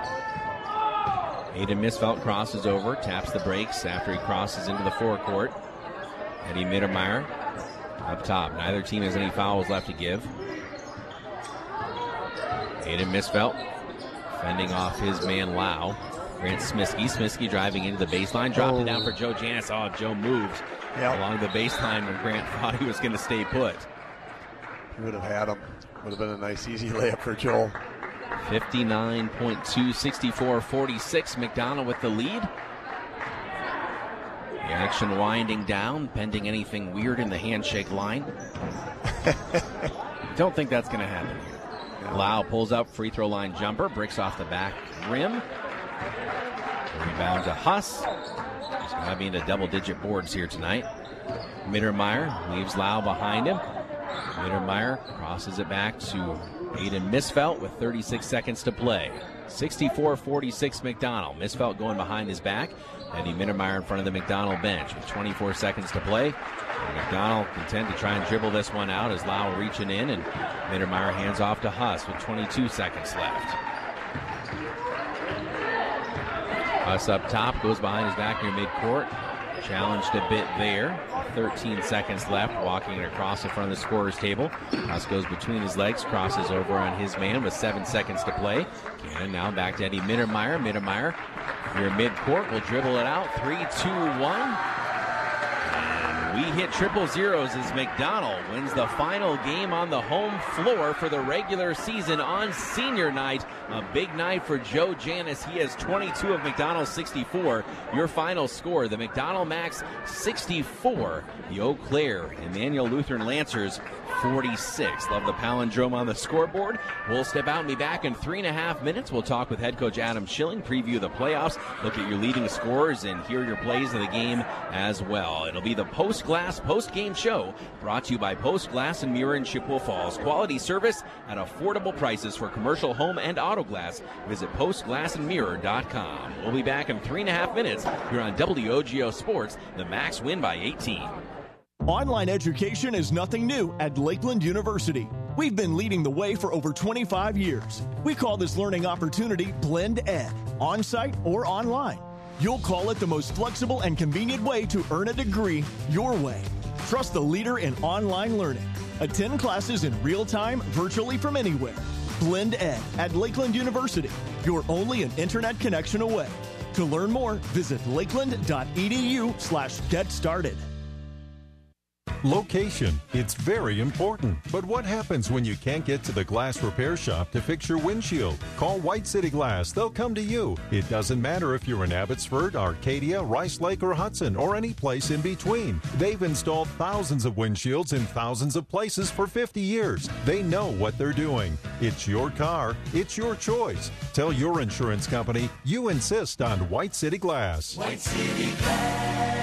Aiden Misfelt crosses over, taps the brakes after he crosses into the forecourt. Eddie Mittermeier up top. Neither team has any fouls left to give. Aiden Misfelt fending off his man Lau. Grant Smiskey. Smiskey driving into the baseline. Dropped it down for Joe Janis. Oh, Joe moved along the baseline when Grant thought he was going to stay put. He would have had him. Would have been a nice, easy layup for Joel. 59.2, 64-46. McDonald with the lead. The action winding down, pending anything weird in the handshake line. Don't think that's going to happen here. Lau pulls up, free throw line jumper, bricks off the back rim. Rebound to Huss. He's going to be into double-digit boards here tonight. Mittermeier leaves Lau behind him. Mittermeier crosses it back to Aiden Misfelt with 36 seconds to play. 64-46 McDonald. Misfelt going behind his back. Eddie Mittermeier in front of the McDonald bench with 24 seconds to play. And McDonald content to try and dribble this one out as Lau reaching in, and Mittermeier hands off to Huss with 22 seconds left. Huss up top, goes behind his back near midcourt. Challenged a bit there. 13 seconds left, walking it across in front of the scorer's table. Huss goes between his legs, crosses over on his man with 7 seconds to play. Cannon now back to Eddie Mittermeier. Mittermeier near midcourt will dribble it out. 3-2-1. We hit triple zeros as McDonald wins the final game on the home floor for the regular season on senior night. A big night for Joe Janis. He has 22 of McDonald's 64. Your final score, the McDonald Max 64. The Eau Claire Emmanuel Lutheran Lancers 46. Love the palindrome on the scoreboard. We'll step out and be back in 3.5 minutes. We'll talk with head coach Adam Schilling, preview the playoffs, look at your leading scorers, and hear your plays of the game as well. It'll be the Post Glass post-game show, brought to you by Post Glass and Mirror in Chippewa Falls. Quality service at affordable prices for commercial, home, and auto glass. Visit postglassandmirror.com. We'll be back in 3.5 minutes here on WOGO Sports. The Macs win by 18. Online education is nothing new at Lakeland University. We've been leading the way for over 25 years. We call this learning opportunity Blend Ed, on-site or online. You'll call it the most flexible and convenient way to earn a degree your way. Trust the leader in online learning. Attend classes in real time, virtually from anywhere. Blend Ed at Lakeland University. You're only an internet connection away. To learn more, visit lakeland.edu/getstarted. Location. It's very important. But what happens when you can't get to the glass repair shop to fix your windshield? Call White City Glass. They'll come to you. It doesn't matter if you're in Abbotsford, Arcadia, Rice Lake, or Hudson, or any place in between. They've installed thousands of windshields in thousands of places for 50 years. They know what they're doing. It's your car. It's your choice. Tell your insurance company you insist on White City Glass. White City Glass.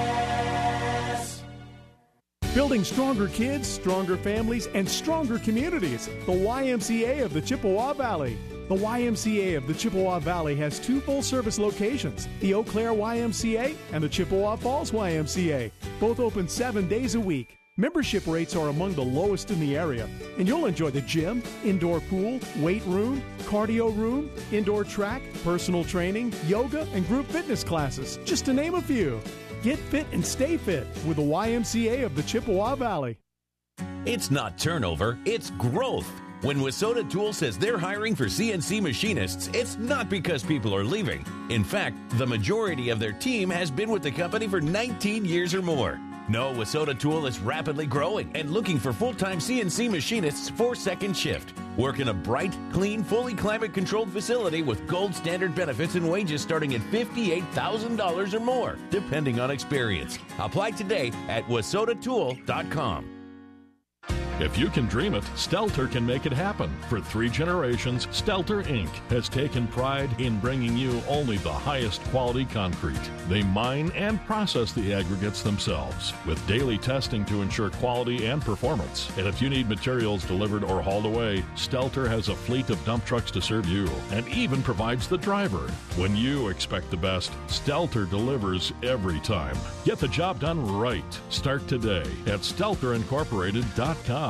Building stronger kids, stronger families, and stronger communities. The YMCA of the Chippewa Valley. The YMCA of the Chippewa Valley has 2 full-service locations, the Eau Claire YMCA and the Chippewa Falls YMCA, both open 7 days a week. Membership rates are among the lowest in the area, and you'll enjoy the gym, indoor pool, weight room, cardio room, indoor track, personal training, yoga, and group fitness classes, just to name a few. Get fit and stay fit with the YMCA of the Chippewa Valley. It's not turnover, it's growth. When Wissota Tool says they're hiring for CNC machinists, it's not because people are leaving. In fact, the majority of their team has been with the company for 19 years or more. No, Wissota Tool is rapidly growing and looking for full-time CNC machinists for second shift. Work in a bright, clean, fully climate-controlled facility with gold standard benefits and wages starting at $58,000 or more, depending on experience. Apply today at WissotaTool.com. If you can dream it, Stelter can make it happen. For 3 generations, Stelter Inc. has taken pride in bringing you only the highest quality concrete. They mine and process the aggregates themselves with daily testing to ensure quality and performance. And if you need materials delivered or hauled away, Stelter has a fleet of dump trucks to serve you and even provides the driver. When you expect the best, Stelter delivers every time. Get the job done right. Start today at StelterIncorporated.com.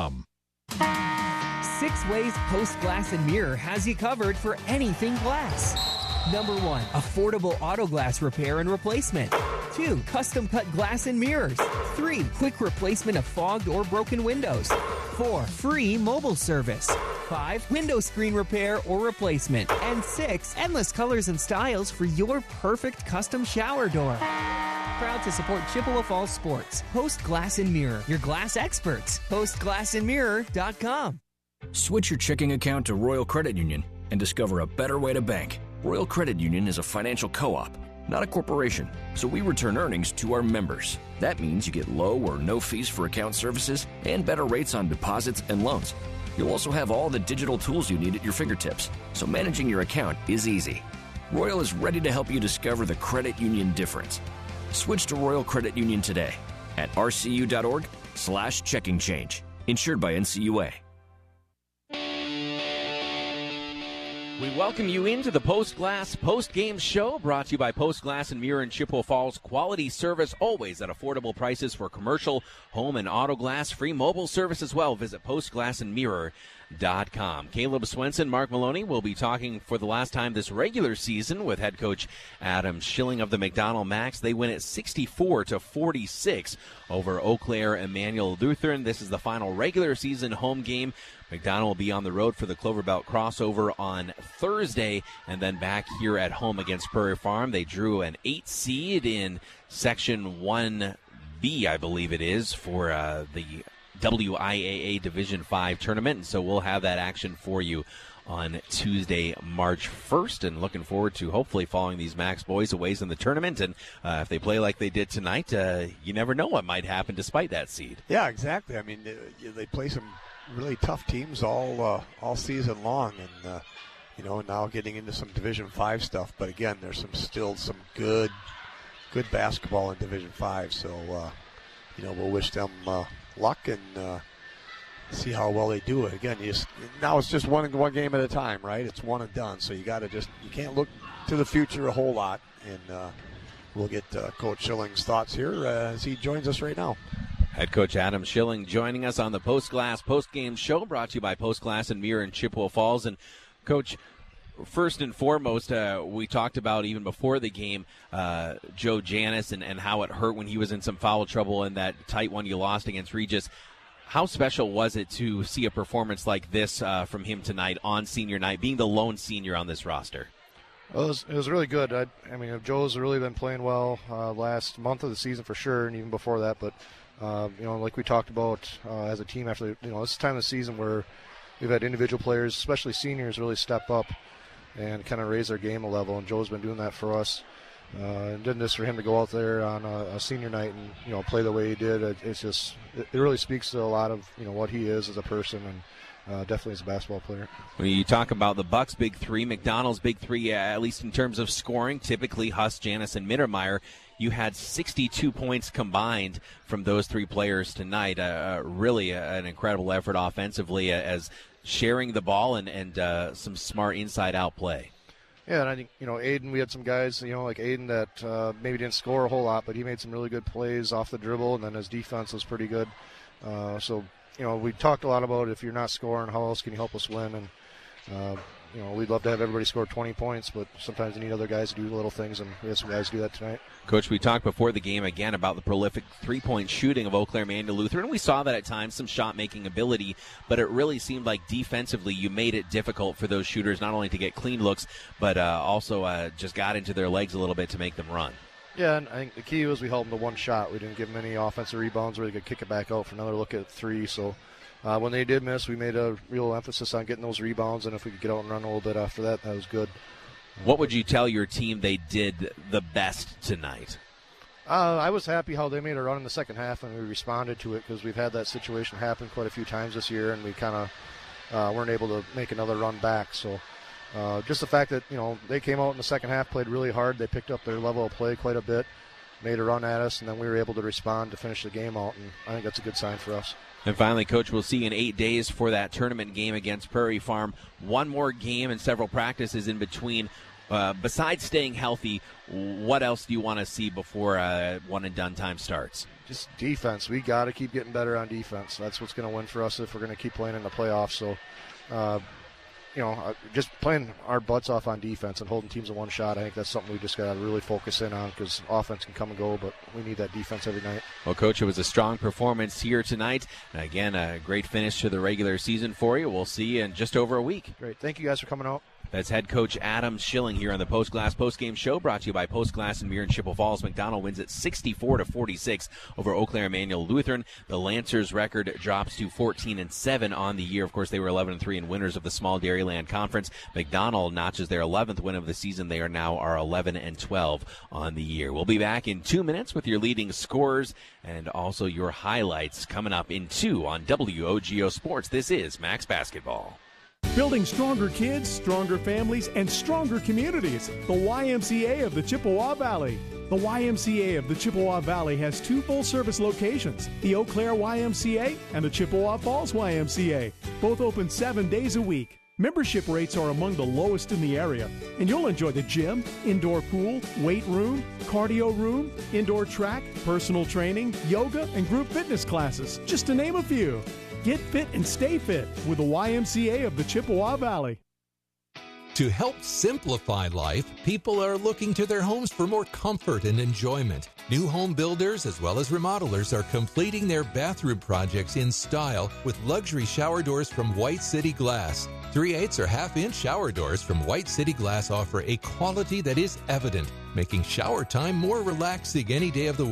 6 ways Post Glass and Mirror has you covered for anything glass. Number 1, affordable auto glass repair and replacement. 2, custom cut glass and mirrors. 3, quick replacement of fogged or broken windows. 4, free mobile service. 5, window screen repair or replacement. And 6, endless colors and styles for your perfect custom shower door. Proud to support Chippewa Falls sports. Post Glass and Mirror, your glass experts. PostGlassandMirror.com. Switch your checking account to Royal Credit Union and discover a better way to bank. Royal Credit Union is a financial co-op, not a corporation, so we return earnings to our members. That means you get low or no fees for account services and better rates on deposits and loans. You'll also have all the digital tools you need at your fingertips, so managing your account is easy. Royal is ready to help you discover the credit union difference. Switch to Royal Credit Union today at rcu.org/checking change. Insured by NCUA. We welcome you into the Post Glass post-game show, brought to you by Post Glass and Mirror in Chippewa Falls. Quality service always at affordable prices for commercial, home, and auto glass. Free mobile service as well. Visit postglassandmirror.com. Caleb Swenson, Mark Maloney will be talking for the last time this regular season with head coach Adam Schilling of the McDonald Macs. They win it 64-46 over Eau Claire Emmanuel Lutheran. This is the final regular season home game. McDonald will be on the road for the Clover Belt crossover on Thursday and then back here at home against Prairie Farm. They drew an 8 seed in Section 1B, I believe it is, for the WIAA Division 5 tournament, and so we'll have that action for you on Tuesday, March 1st, and looking forward to hopefully following these Max boys a ways in the tournament. And if they play like they did tonight, you never know what might happen despite that seed. Yeah, exactly. I mean, they play some really tough teams all season long, and now getting into some Division 5 stuff. But again, there's still some good basketball in Division 5. So we'll wish them luck and see how well they do it. Again, now it's just one game at a time, right? It's one and done. So you can't look to the future a whole lot. And we'll get Coach Schilling's thoughts here as he joins us right now. Head coach Adam Schilling joining us on the Post Glass Post-Game Show, brought to you by Post Glass and Mirror in Chippewa Falls. And Coach, first and foremost, we talked about even before the game, Joe Janis and how it hurt when he was in some foul trouble in that tight one you lost against Regis. How special was it to see a performance like this from him tonight on senior night, being the lone senior on this roster? Well, it was really good. I mean, Joe's really been playing well last month of the season for sure, and even before that. But like we talked about as a team, after this is the time of the season where we've had individual players, especially seniors, really step up and kind of raise their game a level. And Joe's been doing that for us. And then just for him to go out there on a senior night and play the way he did, it really speaks to a lot of what he is as a person and definitely as a basketball player. When you talk about the Bucks' big three, McDonald's big three, at least in terms of scoring, typically Huss, Janis, and Mittermeier, you had 62 points combined from those three players tonight. Really an incredible effort offensively as sharing the ball and some smart inside-out play. Yeah, and I think, Aiden, we had some guys, like Aiden that maybe didn't score a whole lot, but he made some really good plays off the dribble, and then his defense was pretty good. We talked a lot about if you're not scoring, how else can you help us win? And, we'd love to have everybody score 20 points, but sometimes you need other guys to do little things, and we had some guys do that tonight. Coach, we talked before the game again about the prolific three-point shooting of Eau Claire Manual Lutheran. We saw that at times, some shot-making ability, but it really seemed like defensively you made it difficult for those shooters not only to get clean looks, but also just got into their legs a little bit to make them run. Yeah, and I think the key was we held them to one shot. We didn't give them any offensive rebounds where they could kick it back out for another look at three. So when they did miss, we made a real emphasis on getting those rebounds, and if we could get out and run a little bit after that, that was good. What would you tell your team they did the best tonight? I was happy how they made a run in the second half, and we responded to it because we've had that situation happen quite a few times this year, and we kind of weren't able to make another run back. So just the fact that, they came out in the second half, played really hard. They picked up their level of play quite a bit, made a run at us, and then we were able to respond to finish the game out, and I think that's a good sign for us. And finally, Coach, we'll see you in 8 days for that tournament game against Prairie Farm. One more game and several practices in between. Besides staying healthy, what else do you want to see before one-and-done time starts? Just defense. We got to keep getting better on defense. That's what's going to win for us if we're going to keep playing in the playoffs. So, just playing our butts off on defense and holding teams in one shot, I think that's something we just got to really focus in on because offense can come and go, but we need that defense every night. Well, Coach, it was a strong performance here tonight. And again, a great finish to the regular season for you. We'll see you in just over a week. Great. Thank you guys for coming out. That's head coach Adam Schilling here on the Post Glass Post-Game Show, brought to you by Post Glass and Mirror in Chippewa Falls. McDonald wins at 64-46 over Eau Claire Manual Lutheran. The Lancers' record drops to 14-7 on the year. Of course, they were 11-3 and winners of the Small Dairyland Conference. McDonald notches their 11th win of the season. They are now 11-12 on the year. We'll be back in 2 minutes with your leading scorers and also your highlights coming up in 2 on WOGO Sports. This is Max Basketball. Building stronger kids, stronger families, and stronger communities. The YMCA of the Chippewa Valley. The YMCA of the Chippewa Valley has 2 full-service locations, the Eau Claire YMCA and the Chippewa Falls YMCA, both open 7 days a week. Membership rates are among the lowest in the area, and you'll enjoy the gym, indoor pool, weight room, cardio room, indoor track, personal training, yoga, and group fitness classes, just to name a few. Get fit and stay fit with the YMCA of the Chippewa Valley. To help simplify life, people are looking to their homes for more comfort and enjoyment. New home builders as well as remodelers are completing their bathroom projects in style with luxury shower doors from White City Glass. 3/8 or half-inch shower doors from White City Glass offer a quality that is evident, making shower time more relaxing any day of the week.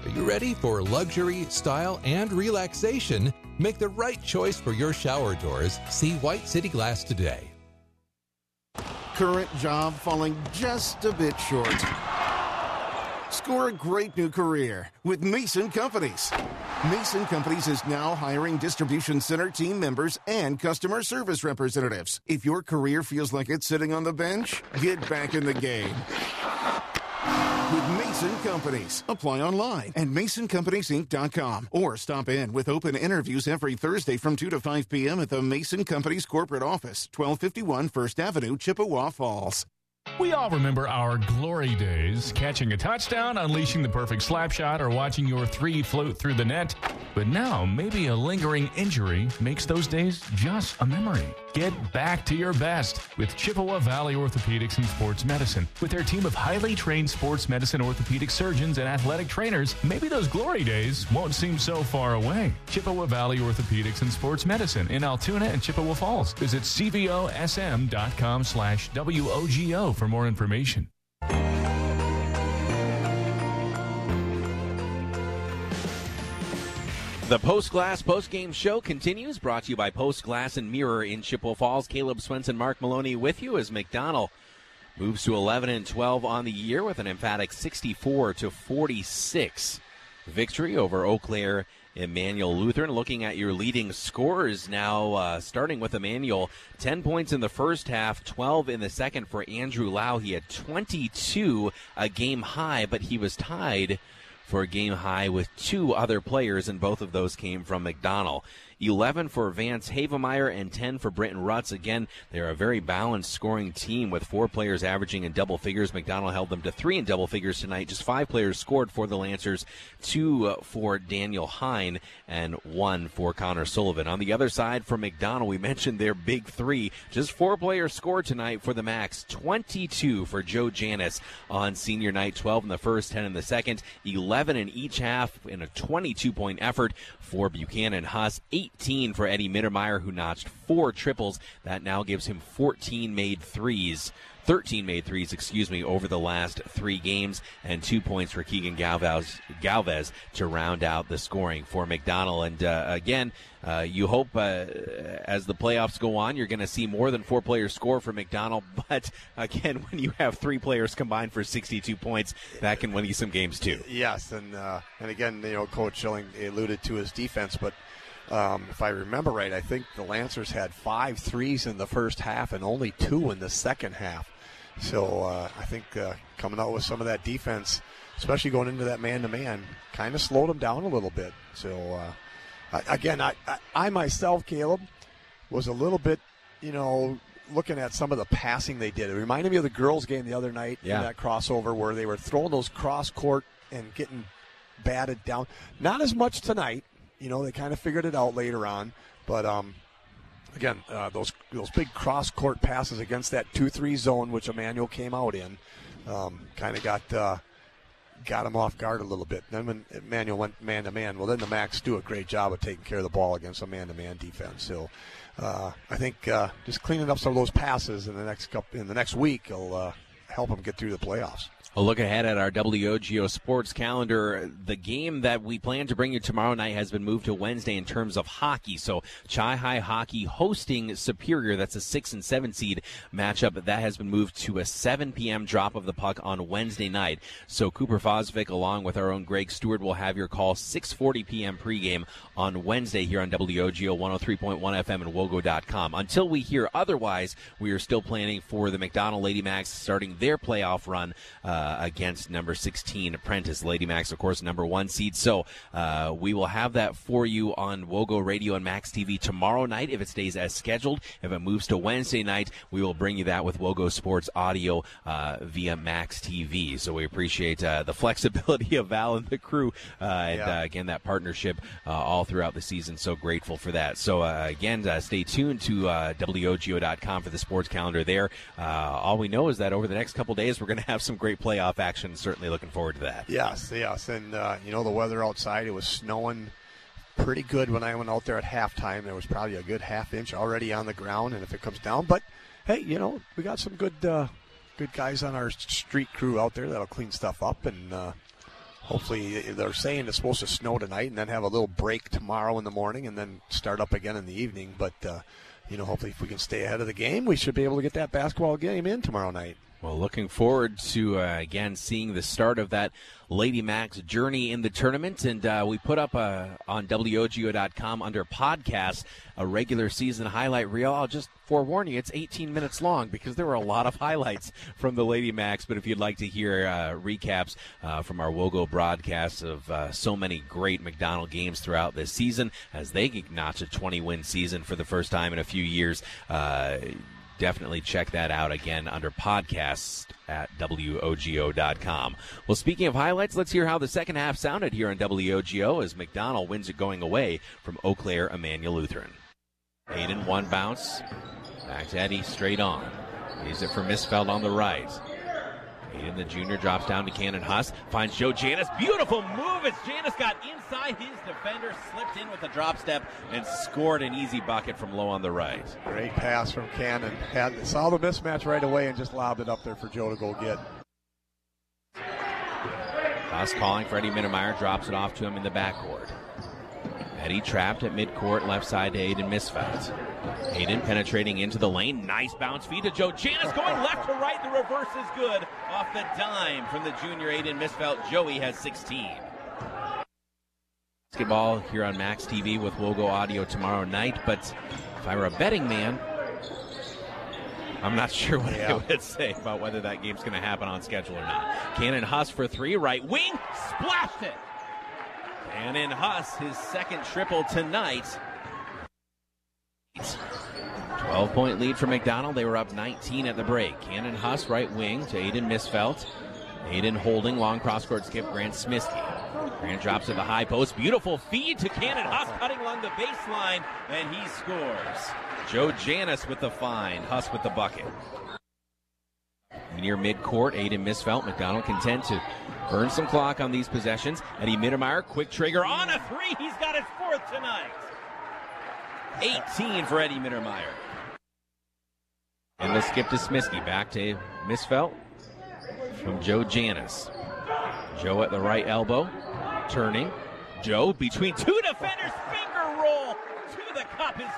Are you ready for luxury, style, and relaxation? Make the right choice for your shower doors. See White City Glass today. Current job falling just a bit short. Score a great new career with Mason Companies. Mason Companies is now hiring distribution center team members and customer service representatives. If your career feels like it's sitting on the bench, get back in the game with Mason Companies. Apply online at MasonCompaniesInc.com or stop in with open interviews every Thursday from 2 to 5 p.m. at the Mason Companies corporate office, 1251 First Avenue, Chippewa Falls. We all remember our glory days, catching a touchdown, unleashing the perfect slap shot, or watching your three float through the net. But now, maybe a lingering injury makes those days just a memory. Get back to your best with Chippewa Valley Orthopedics and Sports Medicine. With their team of highly trained sports medicine orthopedic surgeons and athletic trainers, maybe those glory days won't seem so far away. Chippewa Valley Orthopedics and Sports Medicine in Altoona and Chippewa Falls. Visit cvosm.com/WOGO for more information. The Post Glass post-game show continues, brought to you by Post Glass and Mirror in Chippewa Falls. Caleb Swenson, Mark Maloney with you as McDonell moves to 11-12 on the year with an emphatic 64-46 victory over Eau Claire Emmanuel Lutheran. Looking at your leading scorers now, starting with Emmanuel, 10 points in the first half, 12 in the second for Andrew Lau. He had 22, a game high, but he was tied for a game high with two other players, and both of those came from McDonell. 11 for Vance Havemeyer and 10 for Britton Rutz. Again, they're a very balanced scoring team with 4 players averaging in double figures. McDonell held them to 3 in double figures tonight. Just 5 players scored for the Lancers, 2 for Daniel Hine and 1 for Connor Sullivan. On the other side for McDonell, we mentioned their big 3. Just 4 players scored tonight for the Max. 22 for Joe Janis on senior night, 12 in the first, 10 in the second, 11 in each half in a 22-point effort for Buchanan Huss. 18 for Eddie Mittermeier, who notched 4 triples. That now gives him 13 made threes over the last 3 games, and 2 points for Keegan Galvez to round out the scoring for McDonell. And again, you hope as the playoffs go on, you're going to see more than 4 players score for McDonell. But again, when you have 3 players combined for 62 points, that can win you some games too. Yes, and again, Coach Schilling alluded to his defense, but if I remember right, I think the Lancers had 5 threes in the first half and only 2 in the second half. So I think coming out with some of that defense, especially going into that man-to-man, kind of slowed them down a little bit. So, again, I myself, Caleb, was a little bit, looking at some of the passing they did. It reminded me of the girls' game the other night in that crossover where they were throwing those cross-court and getting batted down. Not as much tonight. They kind of figured it out later on. But, again, those big cross-court passes against that 2-3 zone, which Emmanuel came out in, kind of got him off guard a little bit. Then when Emmanuel went man-to-man, well, then the Macs do a great job of taking care of the ball against a man-to-man defense. So I think just cleaning up some of those passes in the next week will help them get through the playoffs. A look ahead at our WOGO sports calendar. The game that we plan to bring you tomorrow night has been moved to Wednesday in terms of hockey. So Chi High Hockey hosting Superior. That's a 6 and 7 seed matchup. That has been moved to a 7 p.m. drop of the puck on Wednesday night. So Cooper Fosvik, along with our own Greg Stewart, will have your call 6:40 p.m. pregame on Wednesday here on WOGO 103.1 FM and WOGO.com. Until we hear otherwise, we are still planning for the McDonell Lady Macs starting their playoff run against number 16 Apprentice. Lady Macs, of course, number 1 seed. So we will have that for you on WOGO Radio and Max TV tomorrow night if it stays as scheduled. If it moves to Wednesday night, we will bring you that with WOGO Sports Audio via Max TV. So we appreciate the flexibility of Val and the crew again, that partnership all throughout the season. So grateful for that. So again, stay tuned to WOGO.com for the sports calendar there. All we know is that over the next couple days, we're going to have some great playoff action. Certainly looking forward to that. Yes. And, the weather outside, it was snowing pretty good when I went out there at halftime. There was probably a good half inch already on the ground, and if it comes down. But, hey, we got some good guys on our street crew out there that'll clean stuff up, and hopefully they're saying it's supposed to snow tonight and then have a little break tomorrow in the morning and then start up again in the evening. But, hopefully if we can stay ahead of the game, we should be able to get that basketball game in tomorrow night. Well, looking forward to, again, seeing the start of that Lady Macs journey in the tournament. And we put up on WOGO.com under podcasts a regular season highlight reel. I'll just forewarn you, it's 18 minutes long because there were a lot of highlights from the Lady Macs. But if you'd like to hear recaps from our WOGO broadcasts of so many great McDonald games throughout this season as they notch a 20-win season for the first time in a few years, definitely check that out again under podcasts at WOGO.com. Well, speaking of highlights, let's hear how the second half sounded here on WOGO as McDonald wins it going away from Eau Claire Emmanuel Lutheran. Aiden, one bounce. Back to Eddie, straight on. Leaves it for Misfeld on the right. Aiden, the junior, drops down to Cannon Huss. Finds Joe Janis. Beautiful move as Janis got inside his defender, slipped in with a drop step, and scored an easy bucket from low on the right. Great pass from Cannon. Saw the mismatch right away and just lobbed it up there for Joe to go get. Huss calling for Eddie Mittermeier, drops it off to him in the backcourt. Eddie trapped at midcourt, left side to Aiden Misfeld. Aiden penetrating into the lane. Nice bounce feed to Joe Janis going left to right. The reverse is good. Off the dime from the junior Aiden Misfeld. Joey has 16. Basketball here on Max TV with WOGO Audio tomorrow night. But if I were a betting man, I'm not sure what I would say about whether that game's going to happen on schedule or not. Cannon Huss for three. Right wing. Splashed it. Cannon Huss, his second triple tonight. 12-point lead for McDonald. They were up 19 at the break. Cannon Huss, right wing to Aiden Misfeld. Aiden holding, long cross-court skip, Grant Smiskey. Grant drops to the high post. Beautiful feed to Cannon Huss, cutting along the baseline, and he scores. Joe Janis with the find, Huss with the bucket. Near midcourt, Aiden Misfeld. McDonald content to burn some clock on these possessions. Eddie Mittermeier, quick trigger on a three. He's got his fourth tonight. 18 for Eddie Mittermeier. And we'll skip to Smiskey. Back to Misfeld from Joe Janis. Joe at the right elbow. Turning. Joe between two defenders. Finger roll to the cup is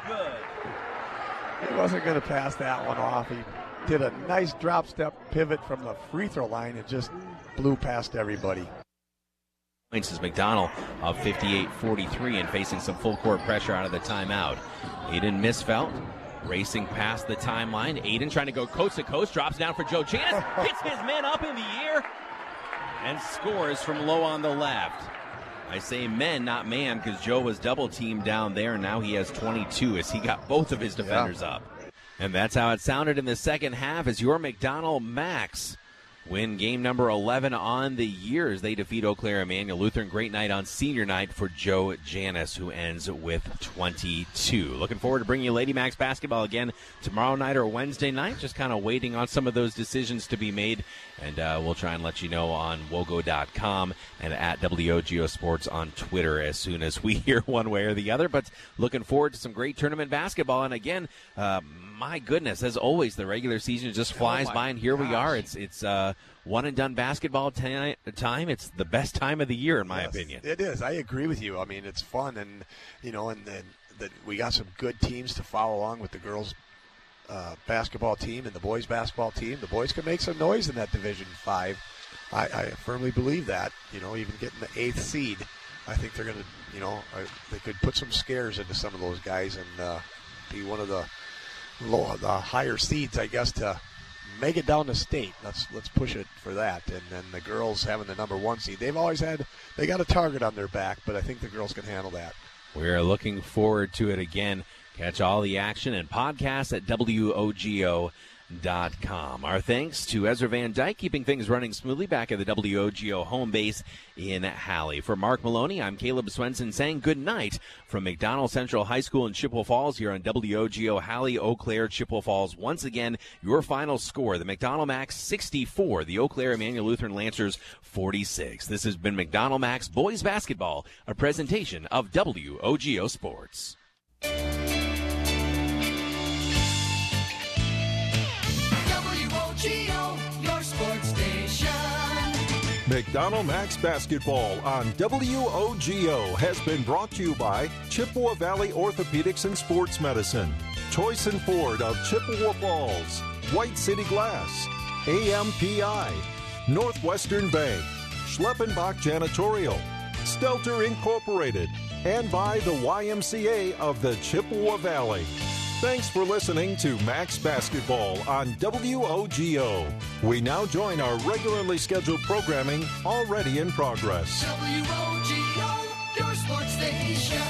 good. He wasn't going to pass that one off. He did a nice drop step pivot from the free throw line and just blew past everybody. Points is McDonald of 58-43 and facing some full court pressure out of the timeout. Aiden Misfeld racing past the timeline. Aiden trying to go coast to coast, drops down for Joe Janis, hits his man up in the air, and scores from low on the left. I say men, not man, because Joe was double teamed down there, and now he has 22 as he got both of his defenders up. And that's how it sounded in the second half as your McDonald Macs win game number 11 on the year as they defeat Eau Claire Emmanuel Lutheran. Great night on senior night for Joe Janis, who ends with 22. Looking forward to bringing you Lady Macs basketball again tomorrow night or Wednesday night. Just kind of waiting on some of those decisions to be made. And we'll try and let you know on WOGO.com and at WOGO Sports on Twitter as soon as we hear one way or the other. But looking forward to some great tournament basketball. And again, my goodness, as always, the regular season just flies by, and here we are. It's one and done basketball time. It's the best time of the year, in my opinion. It is. I agree with you. I mean, it's fun, and then we got some good teams to follow along with the girls' basketball team and the boys' basketball team. The boys can make some noise in that Division 5. I firmly believe that. Even getting the 8th seed, I think they're going to, they could put some scares into some of those guys and be one of the higher seeds, I guess, to make it down to state. Let's push it for that. And then the girls having the number 1 seed, they got a target on their back, but I think the girls can handle that. We're looking forward to it again. Catch all the action and podcasts at WOGO.com. Our thanks to Ezra Van Dyke, keeping things running smoothly back at the WOGO home base in Halley. For Mark Maloney, I'm Caleb Swenson saying good night from McDonald Central High School in Chippewa Falls here on WOGO Halley, Eau Claire, Chippewa Falls. Once again, your final score, the McDonald Macs 64, the Eau Claire Emmanuel Lutheran Lancers 46. This has been McDonald Macs Boys Basketball, a presentation of WOGO Sports. Your sports station. McDonald Max Basketball on WOGO has been brought to you by Chippewa Valley Orthopedics and Sports Medicine, Choice and Ford of Chippewa Falls, White City Glass, AMPI, Northwestern Bank, Schleppenbach Janitorial, Stelter Incorporated, and by the YMCA of the Chippewa Valley. Thanks for listening to Max Basketball on WOGO. We now join our regularly scheduled programming already in progress. WOGO, your sports station.